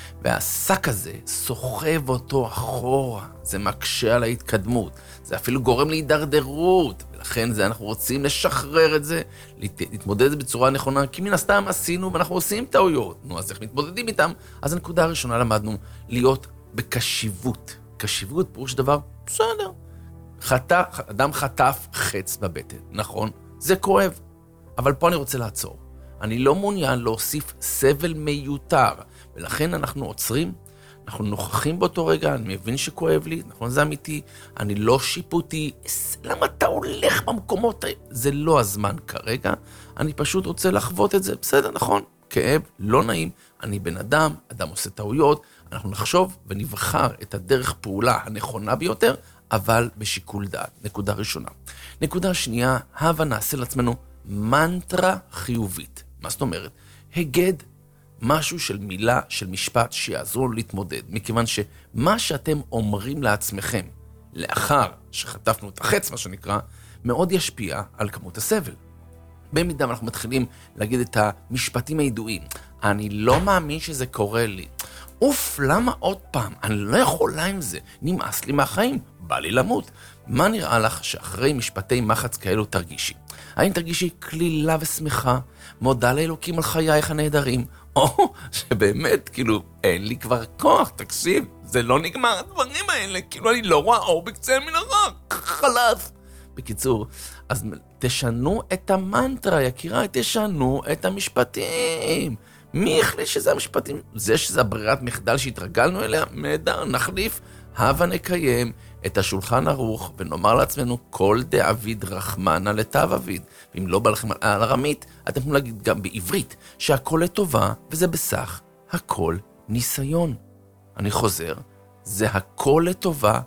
והשק הזה סוחב אותו אחורה, זה מקשה על ההתקדמות, זה אפילו גורם להידרדרות, ולכן זה אנחנו רוצים לשחרר את זה, להתמודד את זה בצורה נכונה, כי מן הסתם עשינו ואנחנו עושים טעויות, נו אז איך מתמודדים איתם? אז הנקודה הראשונה למדנו להיות בקשיבות, קשיבות פירוש דבר, בסדר, חטא, אדם חטף חץ בבטן, נכון? זה כואב, אבל פה אני רוצה לעצור, אני לא מעוניין להוסיף סבל מיותר, ולכן אנחנו עוצרים, אנחנו נוכחים באותו רגע, אני מבין שכואב לי, נכון, זה אמיתי, אני לא שיפוטי, למה אתה הולך במקומות האלה? זה לא הזמן כרגע, אני פשוט רוצה לחוות את זה, בסדר, נכון, כאב, לא נעים, אני בן אדם, אדם עושה טעויות, אנחנו נחשוב ונבחר את הדרך פעולה הנכונה ביותר, אבל בשיקול דעת, נקודה ראשונה. נקודה שנייה, הבה נעשה לעצמנו מנטרה חיובית. מה זאת אומרת? הגד, משהו של מילה, של משפט שיעזרו להתמודד, מכיוון שמה שאתם אומרים לעצמכם לאחר שחטפנו את החץ, מה שנקרא, מאוד ישפיע על כמות הסבל. במידה אנחנו מתחילים להגיד את המשפטים הידועים, אני לא מאמין שזה קורה לי, אוף, למה עוד פעם? אני לא יכולה עם זה, נמאס לי מהחיים, בא לי למות. מה נראה לך שאחרי משפטי מחץ כאלו תרגישי? האם תרגישי כלילה ושמחה, מודה לאלוקים על חייך הנהדרים, או שבאמת, כאילו, אין לי כבר כוח, תקשיב, זה לא נגמר הדברים האלה, כאילו אני לא רואה אור בקצה המנהרה, חלף. בקיצור, אז תשנו את המנטרה, יקירה, תשנו את המשפטים. מי החליט שזה המשפטים? זה שזה הברירת מחדל שהתרגלנו אליה? נהדר, נחליף, הבה נקיים את השולחן ערוך ונאמר לעצמנו כל דאביד רחמנה לטב אביד. ואם לא בא לכם על ארמית, אתם יכולים להגיד גם בעברית שהכל לטובה וזה בסך הכל ניסיון. אני חוזר, זה הכל לטובה,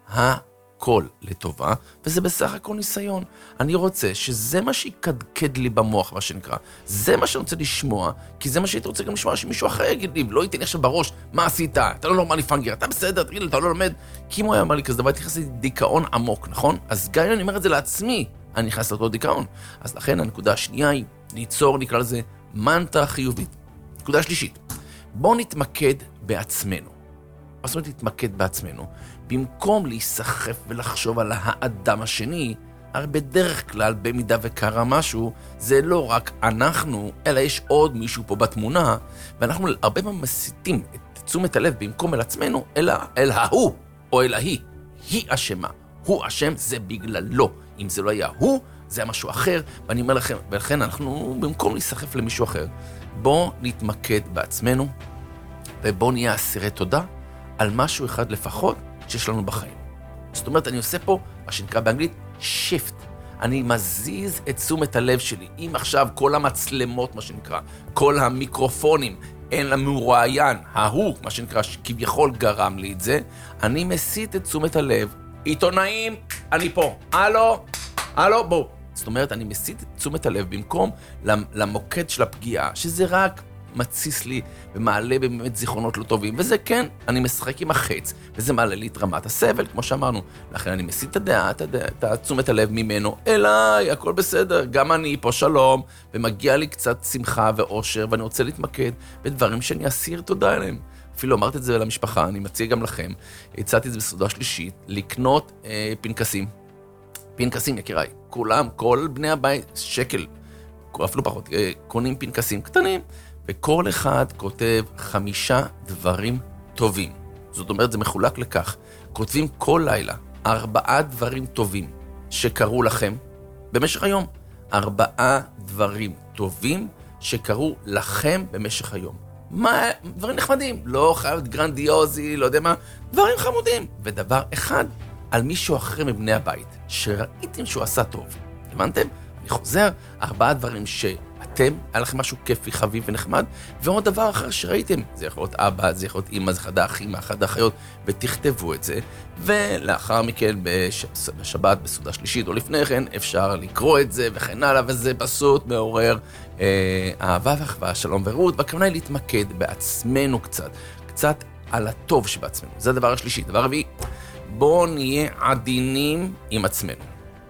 הכל לטובה, וזה בסך הכל ניסיון. אני רוצה שזה מה שיקדקד לי במוח, מה שנקרא. זה מה שאני רוצה לשמוע, כי זה מה שהייתי רוצה גם לשמוע שמישהו אחר יגיד לי, לא ייתן לי עכשיו בראש, מה עשית? אתה לא נורמלי פנגר, אתה בסדר, תגיד לי, אתה לא לומד. כי אם הוא היה אמר לי כזה דבר, הייתי נכנס לדיכאון עמוק, נכון? אז גם אם אני אומר את זה לעצמי, אני נכנס לאותו דיכאון. אז לכן הנקודה השנייה היא ליצור, נקרא לזה, מנטרה חיובית. נקודה שלישית, בואו נתמקד בעצמנו. מה זאת אומרת להתמקד בעצמנו? במקום להיסחף ולחשוב על האדם השני, הרי בדרך כלל, במידה וקרה משהו, זה לא רק אנחנו, אלא יש עוד מישהו פה בתמונה, ואנחנו הרבה פעמים מסיטים את תשומת הלב במקום אל עצמנו, אלא אל ההוא, או אל ההיא. היא אשמה. הוא אשם, זה בגללו. אם זה לא היה הוא, זה היה משהו אחר, ואני אומר לכם, ולכן אנחנו, במקום להיסחף למישהו אחר, בואו נתמקד בעצמנו, ובואו נהיה אסירי תודה על משהו אחד לפחות שיש לנו בחיים. זאת אומרת, אני עושה פה, מה שנקרא באנגלית, שיפט. אני מזיז את תשומת הלב שלי. אם עכשיו כל המצלמות, מה שנקרא, כל המיקרופונים, אין למרואיין, ההוא, מה שנקרא, שכביכול גרם לי את זה, אני מסיט את תשומת הלב. עיתונאים, אני פה. הלו, הלו, בוא. זאת אומרת, אני מסיט את תשומת הלב במקום למוקד של הפגיעה, שזה רק מציס לי ומעלה באמת זיכרונות לא טובים, וזה כן, אני משחק עם החץ, וזה מעלה לי את רמת הסבל, כמו שאמרנו. לכן אני מסיט את הדעה, את הדעה, את תשומת הלב ממנו, אליי, הכל בסדר, גם אני פה שלום, ומגיע לי קצת שמחה ואושר, ואני רוצה להתמקד בדברים שאני אסיר תודה אליהם. אפילו אמרתי את זה למשפחה, אני מציע גם לכם, הצעתי את זה בסעודה שלישית, לקנות אה, פנקסים. פנקסים, יקיריי, כולם, כל בני הבית, שקל, אפילו פחות, אה, קונים פנקסים קטנים, וכל אחד כותב חמישה דברים טובים. זאת אומרת, זה מחולק לכך. כותבים כל לילה ארבעה דברים טובים שקרו לכם במשך היום. ארבעה דברים טובים שקרו לכם במשך היום. מה, דברים נחמדים, לא חייב גרנדיוזי, לא יודע מה, דברים חמודים. ודבר אחד, על מישהו אחר מבני הבית, שראיתם שהוא עשה טוב. הבנתם? אני חוזר, ארבעה דברים שאתם, היה לכם משהו כיפי, חביב ונחמד, ועוד דבר אחר שראיתם, זה יכול להיות אבא, זה יכול להיות אמא, זה אחד האחים, אחד האחיות, ותכתבו את זה, ולאחר מכן בש... בשבת, בסעודה שלישית, או לפני כן, אפשר לקרוא את זה וכן הלאה, וזה פשוט מעורר אה, אהבה ואחווה, שלום ורות, והכוונה היא להתמקד בעצמנו קצת, קצת על הטוב שבעצמנו. זה הדבר השלישי. דבר רביעי, בואו נהיה עדינים עם עצמנו.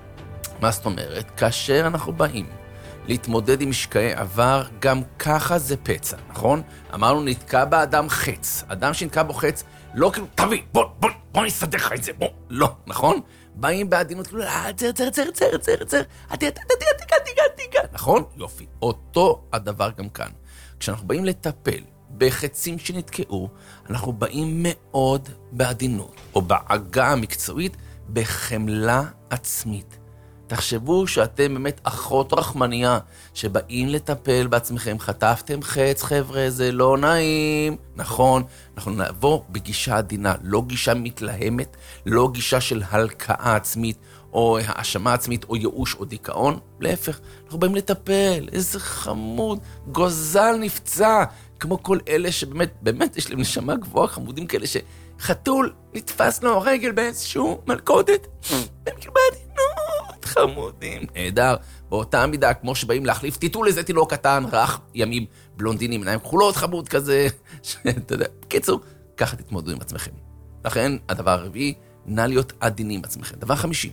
מה זאת אומרת? כאשר אנחנו באים להתמודד עם משקעי עבר, גם ככה זה פצע, נכון? אמרנו, נתקע באדם חץ. אדם שנתקע בו חץ, לא כאילו, תביא, בוא, בוא, בוא נסדר לך את זה, בוא, לא, נכון? באים בעדינות, כאילו, אה, צר, צר, צר, צר, צר, צר, עתיגה, עתיגה, עתיגה, עתיגה, נכון? יופי. אותו הדבר גם כאן. כשאנחנו באים לטפל בחצים שנתקעו, אנחנו באים מאוד בעדינות, או בעגה המקצועית, בחמלה עצמית. תחשבו שאתם באמת אחות רחמניה שבאים לטפל בעצמכם. חטפתם חץ, חבר'ה, זה לא נעים. נכון, אנחנו נעבור בגישה עדינה, לא גישה מתלהמת, לא גישה של הלקאה עצמית, או האשמה עצמית, או ייאוש, או דיכאון. להפך, אנחנו באים לטפל. איזה חמוד, גוזל נפצע. כמו כל אלה שבאמת, באמת יש להם נשמה גבוהה, חמודים כאלה שחתול נתפס לו הרגל באיזשהו מלכודת. הם כאילו בעדינות, חמודים. נהדר, באותה מידה, כמו שבאים להחליף טיטול לזה תינוק קטן, רך, ימים בלונדינים, עיניים כחולות, חמוד כזה, שאתה יודע, בקיצור, ככה תתמודדו עם עצמכם. לכן, הדבר הרביעי, נא להיות עדינים עם עצמכם. דבר חמישי,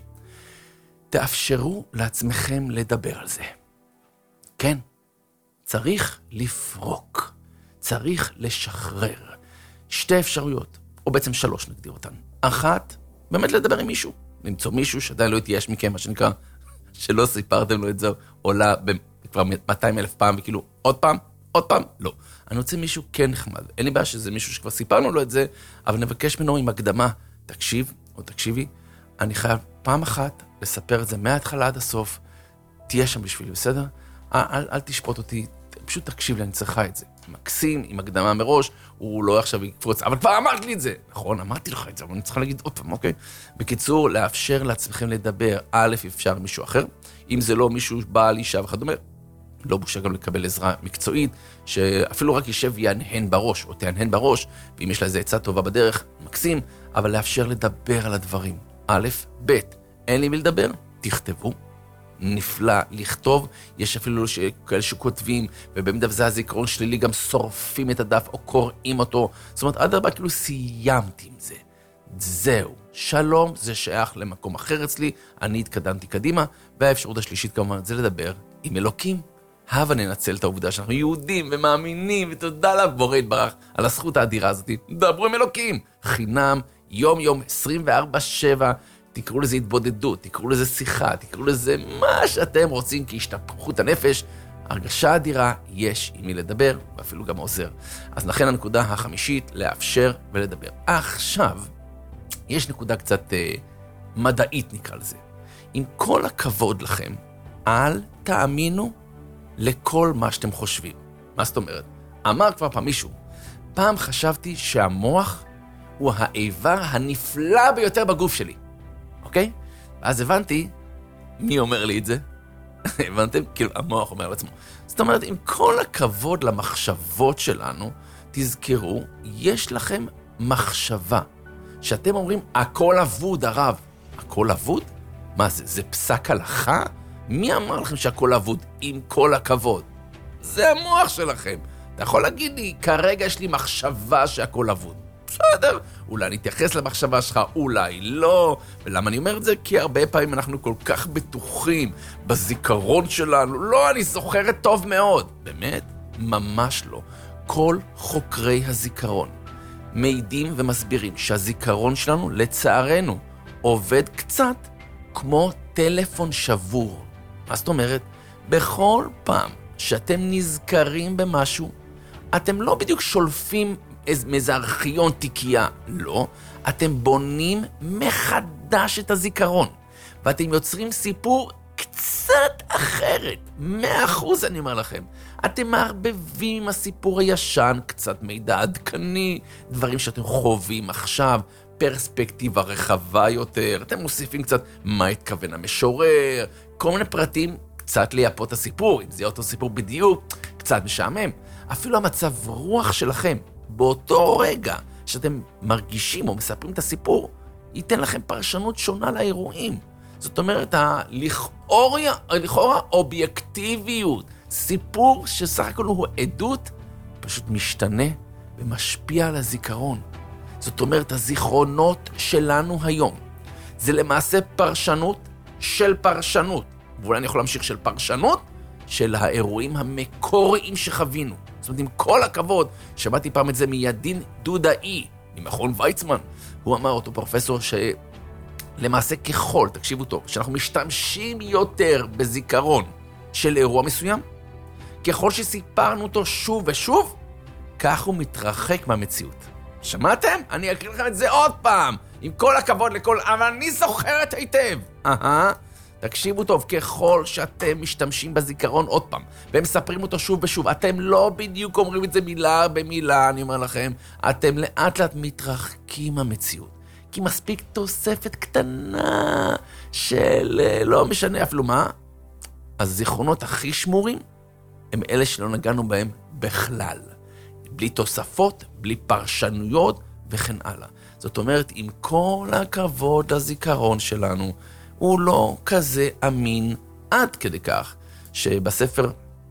תאפשרו לעצמכם לדבר על זה. כן, צריך לפרוק, צריך לשחרר. שתי אפשרויות, או בעצם שלוש נגדיר אותן. אחת, באמת לדבר עם מישהו. למצוא מישהו שעדיין לא התייאש מכם, מה שנקרא, שלא סיפרתם לו את זה, עולה כבר מאתיים אלף פעם, וכאילו, עוד פעם, עוד פעם, לא. אני רוצה מישהו כן נחמד. אין לי בעיה שזה מישהו שכבר סיפרנו לו את זה, אבל נבקש ממנו עם הקדמה, תקשיב, או תקשיבי, אני חייב פעם אחת לספר את זה מההתחלה עד הסוף, תהיה שם בשבילי, בסדר? אל, אל, אל תשפוט אותי, פשוט תקשיב לי, אני צריכה את זה. מקסים, עם הקדמה מראש, הוא לא עכשיו יקפוץ, אבל כבר אמרת לי את זה. נכון, אמרתי לך את זה, אבל אני צריכה להגיד עוד פעם, אוקיי? בקיצור, לאפשר לעצמכם לדבר, א', אפשר מישהו אחר, אם זה לא מישהו בעל אישה וכדומה, לא בושה גם לקבל עזרה מקצועית, שאפילו רק יישב ינהן בראש, או תיינהן בראש, ואם יש לה איזה עצה טובה בדרך, מקסים, אבל לאפשר לדבר על הדברים. א', ב', אין לי מי לדבר, תכתבו. נפלא לכתוב, יש אפילו כאלה שכותבים, ובמידה וזה הזיכרון שלילי גם שורפים את הדף או קוראים אותו. זאת אומרת, עד הרבה כאילו סיימתי עם זה. זהו, שלום, זה שייך למקום אחר אצלי, אני התקדמתי קדימה, והאפשרות השלישית כמובן זה לדבר עם אלוקים. הבה ננצל את העובדה שאנחנו יהודים ומאמינים, ותודה לה בורא יתברך על הזכות האדירה הזאת. דברו עם אלוקים, חינם, יום יום, עשרים וארבע שבע, תקראו לזה התבודדות, תקראו לזה שיחה, תקראו לזה מה שאתם רוצים, כי השתפכות הנפש, הרגשה אדירה, יש עם מי לדבר, ואפילו גם עוזר. אז לכן הנקודה החמישית, לאפשר ולדבר. עכשיו, יש נקודה קצת אה, מדעית נקרא לזה. עם כל הכבוד לכם, אל תאמינו לכל מה שאתם חושבים. מה זאת אומרת? אמר כבר פעם מישהו, פעם חשבתי שהמוח הוא האיבר הנפלא ביותר בגוף שלי. אוקיי? ואז הבנתי, מי אומר לי את זה? הבנתם? כאילו, המוח אומר לעצמו. זאת אומרת, עם כל הכבוד למחשבות שלנו, תזכרו, יש לכם מחשבה. שאתם אומרים, הכל אבוד, הרב. הכל אבוד? מה זה? זה פסק הלכה? מי אמר לכם שהכל אבוד? עם כל הכבוד. זה המוח שלכם. אתה יכול להגיד לי, כרגע יש לי מחשבה שהכל אבוד. בסדר, אולי אני אתייחס למחשבה שלך, אולי לא. ולמה אני אומר את זה? כי הרבה פעמים אנחנו כל כך בטוחים בזיכרון שלנו. לא, אני זוכרת טוב מאוד. באמת? ממש לא. כל חוקרי הזיכרון מעידים ומסבירים שהזיכרון שלנו, לצערנו, עובד קצת כמו טלפון שבור. מה זאת אומרת? בכל פעם שאתם נזכרים במשהו, אתם לא בדיוק שולפים מאיזה ארכיון תיקייה, לא. אתם בונים מחדש את הזיכרון, ואתם יוצרים סיפור קצת אחרת. מאה אחוז אני אומר לכם. אתם מערבבים עם הסיפור הישן, קצת מידע עדכני, דברים שאתם חווים עכשיו, פרספקטיבה רחבה יותר, אתם מוסיפים קצת מה התכוון המשורר, כל מיני פרטים, קצת לייפות הסיפור, אם זה יהיה אותו סיפור בדיוק, קצת משעמם. אפילו המצב רוח שלכם, באותו רגע שאתם מרגישים או מספרים את הסיפור, ייתן לכם פרשנות שונה לאירועים. זאת אומרת, הלכאורה, הלכאורה אובייקטיביות, סיפור שסך הכל הוא עדות, פשוט משתנה ומשפיע על הזיכרון. זאת אומרת, הזיכרונות שלנו היום, זה למעשה פרשנות של פרשנות. ואולי אני יכול להמשיך של פרשנות של האירועים המקוריים שחווינו. זאת אומרת, עם כל הכבוד, שמעתי פעם את זה מידין דודאי, ממכון ויצמן. הוא אמר, אותו פרופסור, שלמעשה ככל, תקשיבו טוב, שאנחנו משתמשים יותר בזיכרון של אירוע מסוים, ככל שסיפרנו אותו שוב ושוב, כך הוא מתרחק מהמציאות. שמעתם? אני אקריא לכם את זה עוד פעם, עם כל הכבוד לכל, אבל אני זוכרת היטב. אהה. תקשיבו טוב, ככל שאתם משתמשים בזיכרון עוד פעם, והם מספרים אותו שוב ושוב, אתם לא בדיוק אומרים את זה מילה במילה, אני אומר לכם, אתם לאט לאט מתרחקים מהמציאות. כי מספיק תוספת קטנה של לא משנה אפילו מה, הזיכרונות הכי שמורים הם אלה שלא נגענו בהם בכלל. בלי תוספות, בלי פרשנויות וכן הלאה. זאת אומרת, עם כל הכבוד לזיכרון שלנו, הוא לא כזה אמין עד כדי כך, שבספר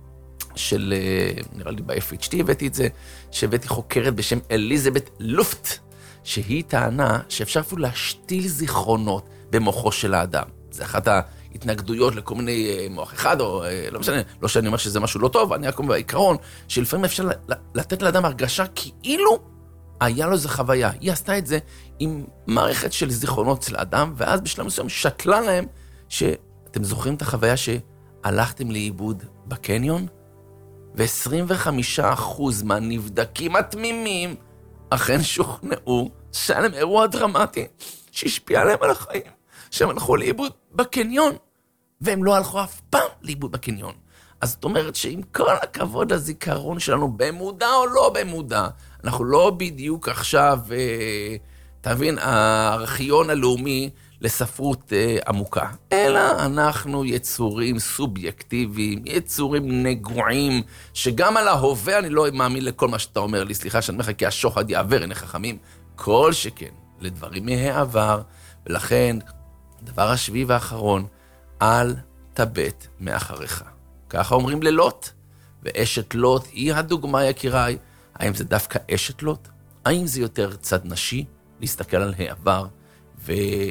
של, נראה לי ב-אף אייץ' טי הבאתי את זה, שהבאתי חוקרת בשם אליזבת לופט, שהיא טענה שאפשר אפילו להשתיל זיכרונות במוחו של האדם. זה אחת ההתנגדויות לכל מיני מוח אחד, או לא משנה, לא שאני אומר שזה משהו לא טוב, אני רק אומר בעיקרון, שלפעמים אפשר לתת לאדם הרגשה כאילו היה לו איזו חוויה. היא עשתה את זה עם מערכת של זיכרונות של האדם, ואז בשלב מסוים שתלה להם שאתם זוכרים את החוויה שהלכתם לאיבוד בקניון, ו-עשרים וחמישה אחוז מהנבדקים התמימים אכן שוכנעו שהיה להם אירוע דרמטי שהשפיע עליהם על החיים, שהם הלכו לאיבוד בקניון, והם לא הלכו אף פעם לאיבוד בקניון. אז זאת אומרת שעם כל הכבוד לזיכרון שלנו, במודע או לא במודע, אנחנו לא בדיוק עכשיו, אה, תבין, הארכיון הלאומי לספרות אה, עמוקה, אלא אנחנו יצורים סובייקטיביים, יצורים נגועים, שגם על ההווה אני לא מאמין לכל מה שאתה אומר לי, סליחה שאני אומר לך, כי השוחד יעבר עיני חכמים, כל שכן, לדברים מהעבר, ולכן, הדבר השביעי והאחרון, אל תבט מאחריך. ככה אומרים ללוט, ואשת לוט היא הדוגמה יקיריי. האם זה דווקא אשת לוט? האם זה יותר צד נשי, להסתכל על העבר, ו...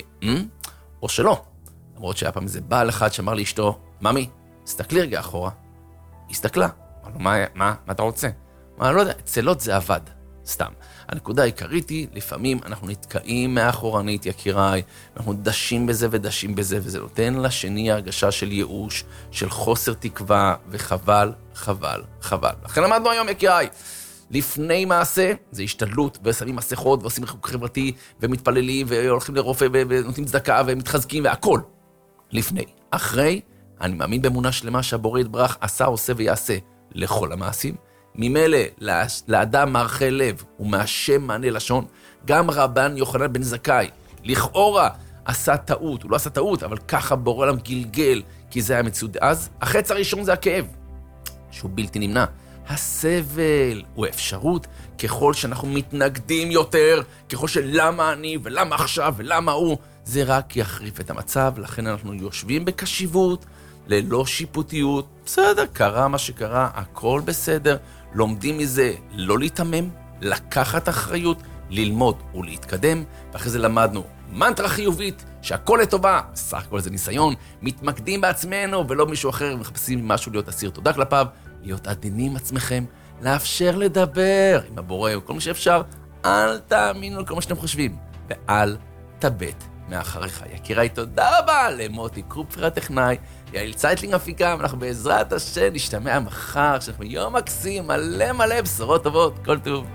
או שלא. למרות שהיה פעם איזה בעל אחד שאמר לאשתו, ממי, תסתכלי רגע אחורה. היא הסתכלה. אמר לו, מה, מה, מה אתה רוצה? אמר, לא יודע, אצל לוט זה עבד. סתם. הנקודה העיקרית היא, לפעמים אנחנו נתקעים מאחורנית, יקיריי, אנחנו דשים בזה ודשים בזה, וזה נותן לשני הרגשה של ייאוש, של חוסר תקווה, וחבל, חבל, חבל. לכן למדנו היום, יקיריי, לפני מעשה, זה השתדלות, ושמים מסכות, ועושים ריחוק חברתי, ומתפללים, והולכים לרופא, ונותנים צדקה, ומתחזקים, והכל. לפני. אחרי, אני מאמין באמונה שלמה שהבורא יתברך עשה, עושה ויעשה לכל המעשים. ממילא לאדם מערכי לב ומהשם מענה לשון, גם רבן יוחנן בן זכאי, לכאורה עשה טעות, הוא לא עשה טעות, אבל ככה בורא עולם גלגל, כי זה היה מציאות אז. החץ הראשון זה הכאב, שהוא בלתי נמנע. הסבל הוא אפשרות, ככל שאנחנו מתנגדים יותר, ככל שלמה אני ולמה עכשיו ולמה הוא, זה רק יחריף את המצב, לכן אנחנו יושבים בקשיבות, ללא שיפוטיות. בסדר, קרה מה שקרה, הכל בסדר. לומדים מזה, לא להתאמם, לקחת אחריות, ללמוד ולהתקדם. ואחרי זה למדנו מנטרה חיובית, שהכל לטובה, בסך הכל זה ניסיון, מתמקדים בעצמנו ולא מישהו אחר, מחפשים משהו להיות אסיר תודה כלפיו, להיות עדינים עצמכם, לאפשר לדבר עם הבורא או כל מה שאפשר, אל תאמינו לכל מה שאתם חושבים, ואל תבט מאחריך. יקיריי, תודה רבה למוטי קרופפר הטכנאי, יעל צייטלינג הפיקה, ואנחנו בעזרת השם נשתמע מחר, שאנחנו יום מקסים, מלא מלא בשורות טובות, כל טוב.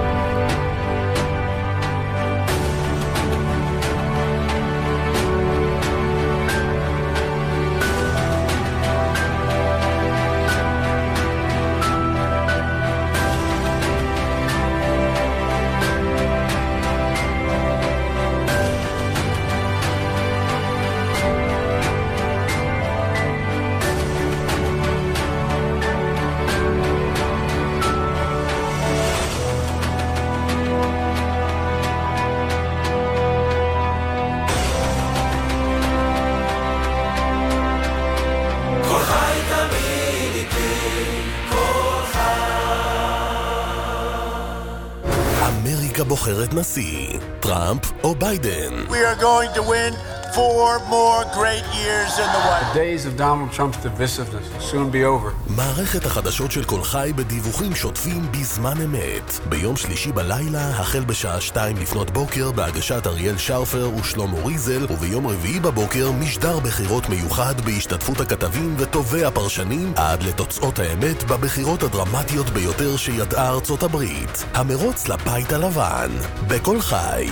בוחרת נשיא, טראמפ או ביידן. We are going to win four more great years in the White House. The days of Donald Trump's divisiveness will soon be over. מערכת החדשות של כל חי בדיווחים שוטפים בזמן אמת. ביום שלישי בלילה, החל בשעה שתיים לפנות בוקר, בהגשת אריאל שרפר ושלמה ריזל, וביום רביעי בבוקר, משדר בחירות מיוחד בהשתתפות הכתבים וטובי הפרשנים, עד לתוצאות האמת בבחירות הדרמטיות ביותר שידעה ארצות הברית. המרוץ לבית הלבן. בכל חי.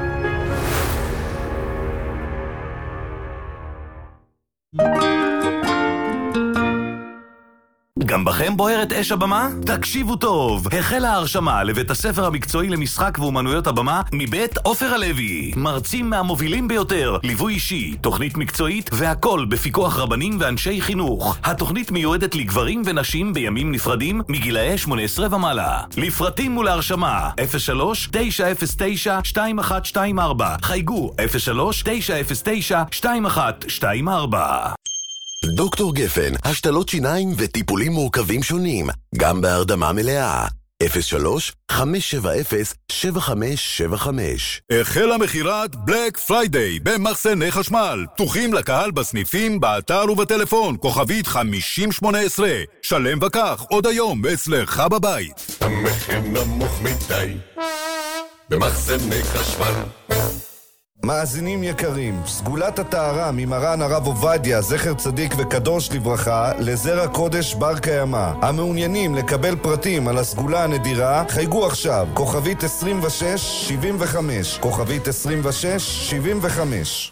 גם בכם בוערת אש הבמה? תקשיבו טוב, החלה ההרשמה לבית הספר המקצועי למשחק ואומנויות הבמה מבית עופר הלוי. מרצים מהמובילים ביותר, ליווי אישי, תוכנית מקצועית והכל בפיקוח רבנים ואנשי חינוך. התוכנית מיועדת לגברים ונשים בימים נפרדים מגילאי שמונה עשרה ומעלה. לפרטים ולהרשמה אפס שלוש תשע אפס תשע שתיים אחת שתיים ארבע, חייגו אפס שלוש תשע אפס תשע שתיים אחת שתיים ארבע. דוקטור גפן, השתלות שיניים וטיפולים מורכבים שונים, גם בהרדמה מלאה. אפס שלוש חמש שבע אפס שבע חמש שבע חמש. החלה מכירת בלק פריידיי במחסני חשמל, פתוחים לקהל בסניפים, באתר ובטלפון, כוכבית חמישים שמונה עשרה. שלם וכך, עוד היום אצלך בבית. המחיר נמוך מדי במחסני חשמל. מאזינים יקרים, סגולת הטהרה ממרן הרב עובדיה, זכר צדיק וקדוש לברכה, לזרע קודש בר קיימא. המעוניינים לקבל פרטים על הסגולה הנדירה, חייגו עכשיו, כוכבית עשרים ושש שבעים וחמש, כוכבית עשרים ושש שבעים וחמש.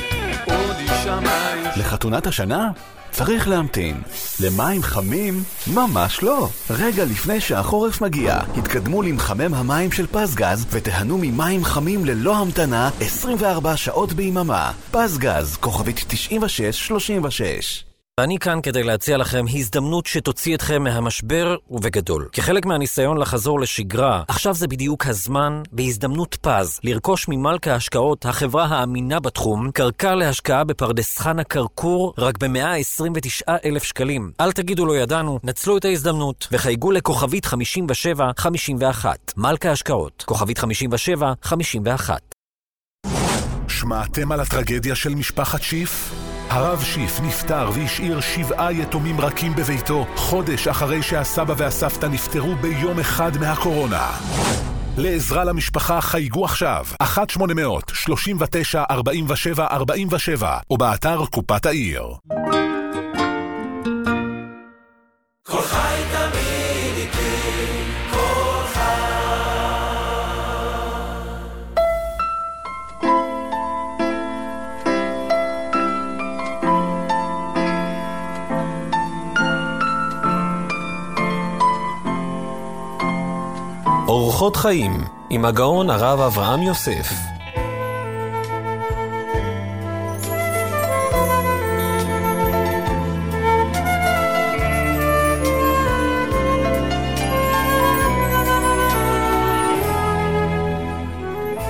לחתונת השנה? צריך להמתין. למים חמים? ממש לא. רגע לפני שהחורף מגיע, התקדמו למחמם המים של פסגז ותהנו ממים חמים ללא המתנה עשרים וארבע שעות ביממה. פסגז, כוכבית תשעים ושש שלושים ושש. אני כאן כדי להציע לכם הזדמנות שתוציא אתכם מהמשבר ובגדול. כחלק מהניסיון לחזור לשגרה, עכשיו זה בדיוק הזמן, בהזדמנות פז, לרכוש ממלכה ההשקעות, החברה האמינה בתחום, קרקע להשקעה בפרדס חנה קרקור, רק ב-מאה עשרים ותשעה אלף שקלים. אל תגידו לא ידענו, נצלו את ההזדמנות, וחייגו לכוכבית חמישים ושבע חמישים ואחת. מלכה ההשקעות, כוכבית חמישים ושבע חמישים ואחת. שמעתם על הטרגדיה של משפחת שיף? הרב שיף נפטר והשאיר שבעה יתומים רכים בביתו, חודש אחרי שהסבא והסבתא נפטרו ביום אחד מהקורונה. לעזרה למשפחה חייגו עכשיו, אחת שמונה אפס אפס שלושים ותשע ארבעים ושבע ארבעים ושבע, או באתר קופת העיר. כל חי תמיד איתי, כל חי. אורחות חיים עם הגאון הרב אברהם יוסף.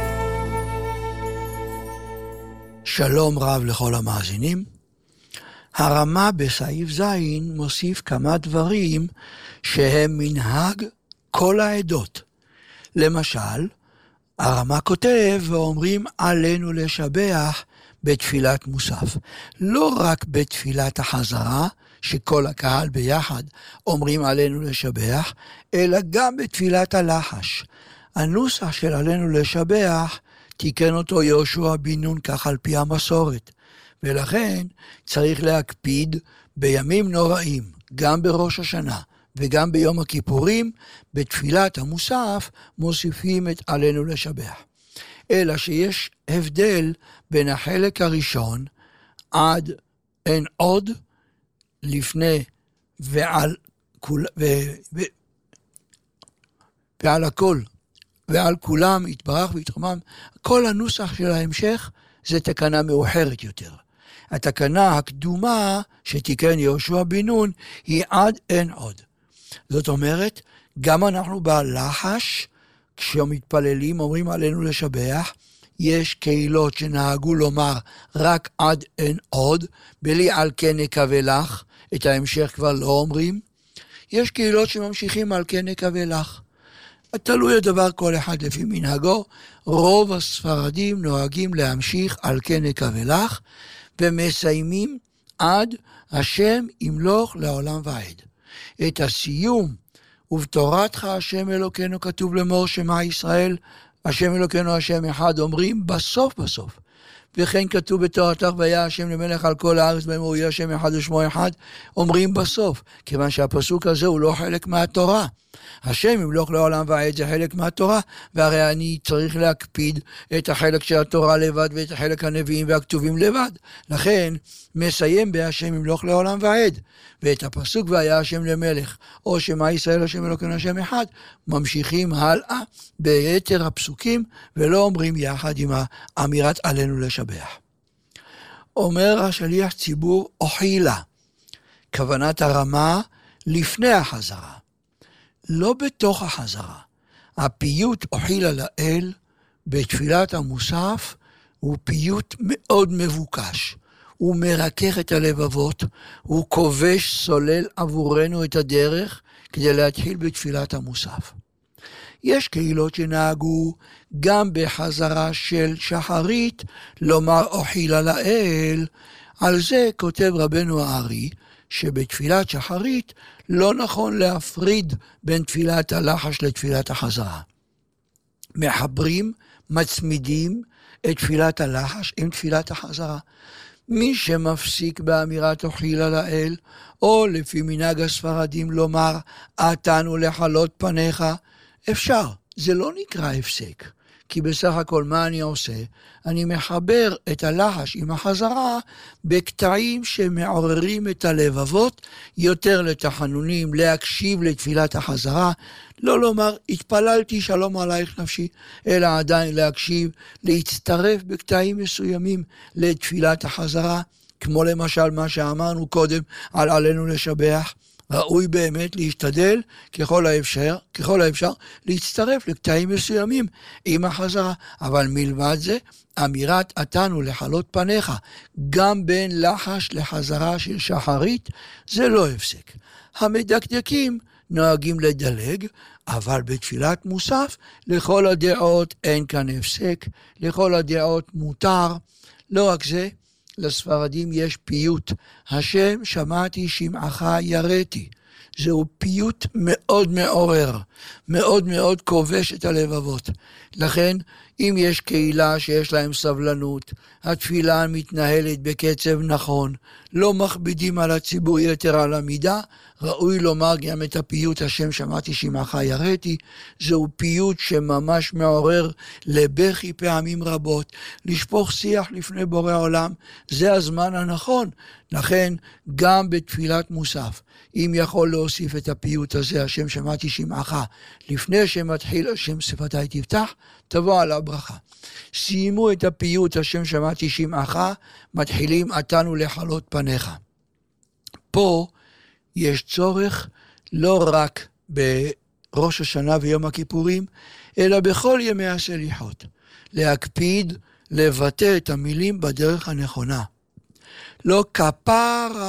שלום רב לכל המאזינים. הרמה בסעיף זין מוסיף כמה דברים שהם מנהג כל העדות. למשל, הרמה כותב ואומרים עלינו לשבח בתפילת מוסף. לא רק בתפילת החזרה, שכל הקהל ביחד אומרים עלינו לשבח, אלא גם בתפילת הלחש. הנוסח של עלינו לשבח תיקן אותו יהושע בן נון כך על פי המסורת. ולכן צריך להקפיד בימים נוראים, גם בראש השנה וגם ביום הכיפורים, בתפילת המוסף מוסיפים את עלינו לשבח. אלא שיש הבדל בין החלק הראשון עד אין עוד, לפני ועל, כול, ו, ו, ועל הכל, ועל כולם יתברך ויתרומם. כל הנוסח של ההמשך זה תקנה מאוחרת יותר. התקנה הקדומה שתיקן יהושע בן נון היא עד אין עוד. זאת אומרת, גם אנחנו בלחש, כשמתפללים אומרים עלינו לשבח, יש קהילות שנהגו לומר רק עד אין עוד, בלי על כן נקווה לך, את ההמשך כבר לא אומרים. יש קהילות שממשיכים על כן נקווה לך. תלוי הדבר כל אחד לפי מנהגו, רוב הספרדים נוהגים להמשיך על כן נקווה לך, ומסיימים עד השם ימלוך לעולם ועד. את הסיום, ובתורתך השם אלוקינו כתוב לאמור שמע ישראל, השם אלוקינו השם אחד, אומרים בסוף בסוף. וכן כתוב בתורתך והיה השם למלך על כל הארץ בהם הוא יהיה השם אחד ושמו אחד, אומרים בסוף, כיוון שהפסוק הזה הוא לא חלק מהתורה. השם ימלוך לעולם ועד זה חלק מהתורה, והרי אני צריך להקפיד את החלק של התורה לבד ואת החלק הנביאים והכתובים לבד. לכן מסיים בהשם ימלוך לעולם ועד, ואת הפסוק והיה השם למלך, או שמע ישראל השם אלוקינו השם אחד, ממשיכים הלאה ביתר הפסוקים, ולא אומרים יחד עם האמירת עלינו לשבח. אומר השליח ציבור אוכילה, כוונת הרמה לפני החזרה. לא בתוך החזרה. הפיוט אוכילה לאל בתפילת המוסף הוא פיוט מאוד מבוקש. הוא מרכך את הלבבות, הוא כובש סולל עבורנו את הדרך כדי להתחיל בתפילת המוסף. יש קהילות שנהגו גם בחזרה של שחרית לומר אוכילה לאל. על זה כותב רבנו הארי שבתפילת שחרית לא נכון להפריד בין תפילת הלחש לתפילת החזרה. מחברים, מצמידים את תפילת הלחש עם תפילת החזרה. מי שמפסיק באמירת אוכילה לאל, או לפי מנהג הספרדים לומר, עתנו לחלות פניך, אפשר, זה לא נקרא הפסק. כי בסך הכל מה אני עושה? אני מחבר את הלחש עם החזרה בקטעים שמעוררים את הלבבות, יותר לתחנונים, להקשיב לתפילת החזרה, לא לומר התפללתי שלום עלייך נפשי, אלא עדיין להקשיב, להצטרף בקטעים מסוימים לתפילת החזרה, כמו למשל מה שאמרנו קודם על עלינו לשבח. ראוי באמת להשתדל ככל האפשר, ככל האפשר להצטרף לקטעים מסוימים עם החזרה. אבל מלבד זה, אמירת עתנו לחלות פניך, גם בין לחש לחזרה של שחרית, זה לא הפסק. המדקדקים נוהגים לדלג, אבל בתפילת מוסף, לכל הדעות אין כאן הפסק, לכל הדעות מותר. לא רק זה, לספרדים יש פיוט, השם שמעתי שמעך יראתי. זהו פיוט מאוד מעורר, מאוד מאוד כובש את הלבבות. לכן, אם יש קהילה שיש להם סבלנות, התפילה מתנהלת בקצב נכון, לא מכבידים על הציבור יתר על המידה, ראוי לומר גם את הפיוט השם שמעתי שמעך יראתי. זהו פיוט שממש מעורר לבכי פעמים רבות, לשפוך שיח לפני בורא עולם, זה הזמן הנכון. לכן גם בתפילת מוסף, אם יכול להוסיף את הפיוט הזה, השם שמעתי שמעך, לפני שמתחיל השם שפתי תפתח, תבוא על הברכה. סיימו את הפיוט השם שמעתי שמעך, מתחילים עתנו לחלות פניך. פה יש צורך לא רק בראש השנה ויום הכיפורים, אלא בכל ימי הסליחות, להקפיד לבטא את המילים בדרך הנכונה. לא כפרה,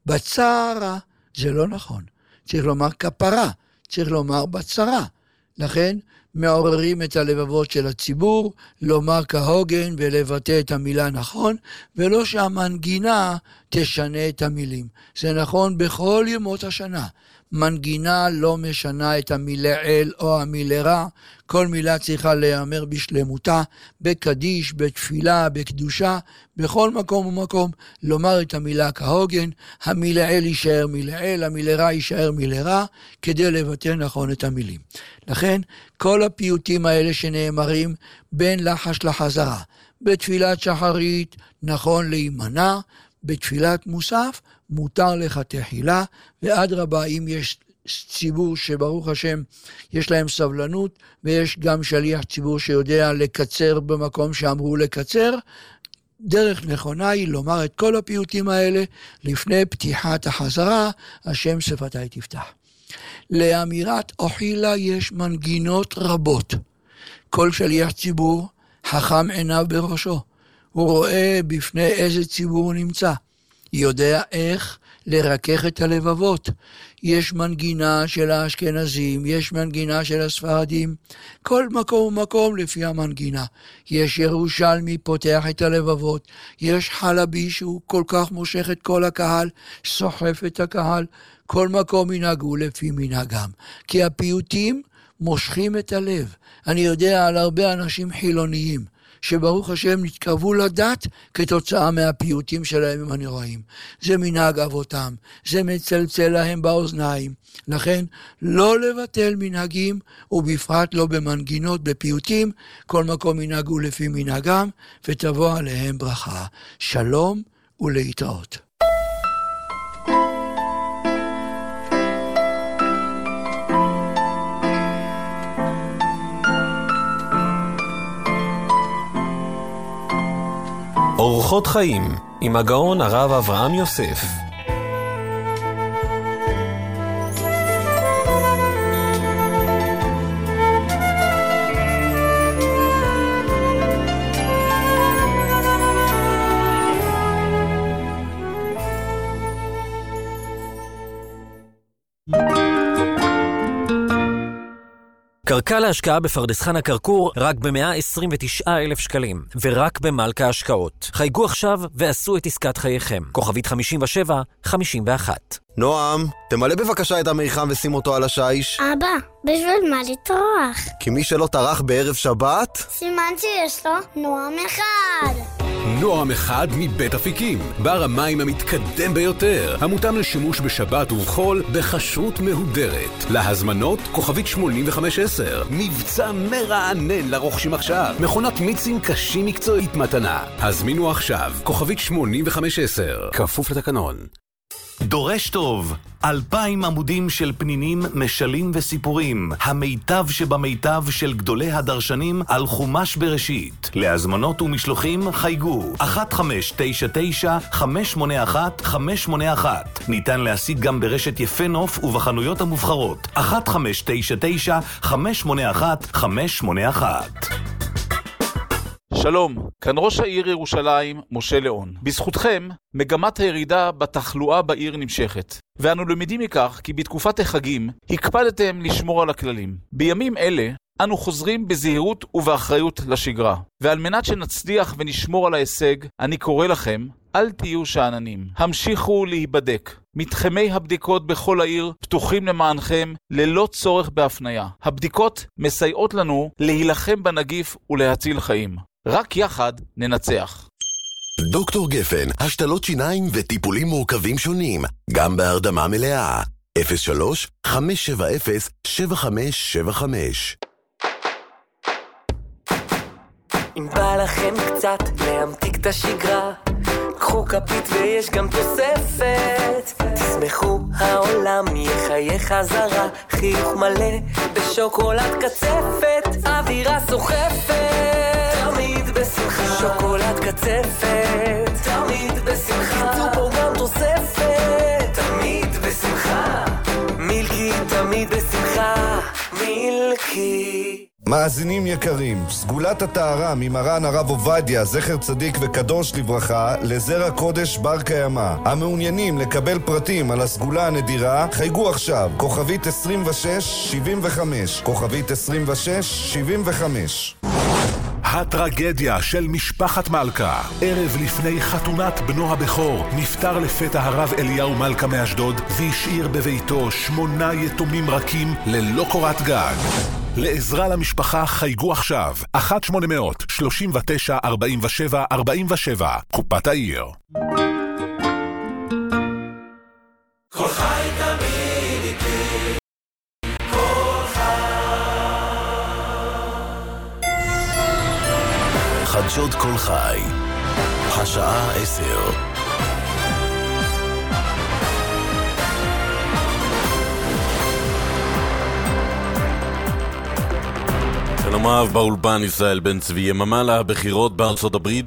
בצרה, זה לא נכון. צריך לומר כפרה, צריך לומר בצרה. לכן מעוררים את הלבבות של הציבור, לומר כהוגן ולבטא את המילה נכון, ולא שהמנגינה תשנה את המילים. זה נכון בכל ימות השנה. מנגינה לא משנה את המילה אל או המילה רע, כל מילה צריכה להיאמר בשלמותה, בקדיש, בתפילה, בקדושה, בכל מקום ומקום, לומר את המילה כהוגן, המילה אל יישאר מילה אל, המילה רע יישאר מילה רע, כדי לבטא נכון את המילים. לכן, כל הפיוטים האלה שנאמרים בין לחש לחזרה, בתפילת שחרית נכון להימנע, בתפילת מוסף מותר לך תחילה, ועד רבה אם יש ציבור שברוך השם יש להם סבלנות, ויש גם שליח ציבור שיודע לקצר במקום שאמרו לקצר, דרך נכונה היא לומר את כל הפיוטים האלה לפני פתיחת החזרה, השם שפתי תפתח. לאמירת אוכילה יש מנגינות רבות. כל שליח ציבור חכם עיניו בראשו, הוא רואה בפני איזה ציבור הוא נמצא, יודע איך לרכך את הלבבות. יש מנגינה של האשכנזים, יש מנגינה של הספרדים, כל מקום ומקום לפי המנגינה. יש ירושלמי פותח את הלבבות, יש חלבי שהוא כל כך מושך את כל הקהל, סוחף את הקהל, כל מקום ינהגו לפי מנהגם. כי הפיוטים מושכים את הלב. אני יודע על הרבה אנשים חילוניים, שברוך השם נתקרבו לדת כתוצאה מהפיוטים שלהם הם הנראים. זה מנהג אבותם, זה מצלצל להם באוזניים. לכן לא לבטל מנהגים, ובפרט לא במנגינות, בפיוטים, כל מקום ינהגו לפי מנהגם, ותבוא עליהם ברכה. שלום ולהתראות. אורחות חיים עם הגאון הרב אברהם יוסף. קרקע להשקעה בפרדס חנה כרכור רק ב-מאה עשרים ותשעה אלף שקלים, ורק במלכה השקעות. חייגו עכשיו ועשו את עסקת חייכם. כוכבית חמישים ושבע חמישים ואחת. נועם, תמלא בבקשה את המיחם ושים אותו על השיש. אבא, בשביל מה לטרוח? כי מי שלא טרח בערב שבת, סימן שיש לו נועם אחד. נועם אחד מבית אפיקים, בר המים המתקדם ביותר, המותאם לשימוש בשבת ובחול בכשרות מהודרת. להזמנות כוכבית שמונים וחמש עשר. מבצע מרענן לרוכשים עכשיו, מכונת מיצים קשים מקצועית מתנה. הזמינו עכשיו כוכבית שמונים וחמש עשר. כפוף לתקנון. דורש טוב, אלפיים עמודים של פנינים, משלים וסיפורים, המיטב שבמיטב של גדולי הדרשנים על חומש בראשית. להזמנות ומשלוחים חייגו אחת חמש תשע תשע חמש שמונה אחת חמש שמונה אחת. ניתן להשיג גם ברשת יפה נוף ובחנויות המובחרות. אחת חמש תשע תשע חמש שמונה אחת חמש שמונה אחת. שלום, כאן ראש העיר ירושלים, משה ליאון. בזכותכם, מגמת הירידה בתחלואה בעיר נמשכת. ואנו למדים מכך כי בתקופת החגים הקפדתם לשמור על הכללים. בימים אלה, אנו חוזרים בזהירות ובאחריות לשגרה. ועל מנת שנצליח ונשמור על ההישג, אני קורא לכם, אל תהיו שעננים. המשיכו להיבדק. מתחמי הבדיקות בכל העיר פתוחים למענכם ללא צורך בהפניה. הבדיקות מסייעות לנו להילחם בנגיף ולהציל חיים. רק יחד ננצח. דוקטור גפן, השתלות שיניים וטיפולים מורכבים שונים, גם בהרדמה מלאה. אפס שלוש חמש שבע אפס שבע חמש שבע חמש. אם בא לכם קצת להמתיק את השגרה, קחו כפית ויש גם תוספת. תשמחו, העולם יחיה חזרה, חיוך מלא בשוקולד קצפת, אווירה סוחפת, תמיד בשמחה. שוקולד קצפת, תמיד בשמחה. יצאו פה גם תוספת, תמיד בשמחה. מילקי תמיד בשמחה, מילקי. מאזינים יקרים, סגולת הטהרה ממרן הרב עובדיה, זכר צדיק וקדוש לברכה, לזרע קודש בר קיימא. המעוניינים לקבל פרטים על הסגולה הנדירה, חייגו עכשיו, כוכבית עשרים ושש שבעים וחמש, כוכבית עשרים ושש שבעים וחמש. הטרגדיה של משפחת מלכה. ערב לפני חתונת בנו הבכור נפטר לפתע הרב אליהו מלכה מאשדוד והשאיר בביתו שמונה יתומים רכים ללא קורת גג. לעזרה למשפחה חייגו עכשיו אחת שמונה מאות שלושים ותשע ארבעים ושבע ארבעים ושבע, קופת העיר. כל חי תמיד איתי, כל חדשות כל חי, השעה עשר. שלום רב באולפן ישראל בן צבי. יממה לבחירות בארצות הברית,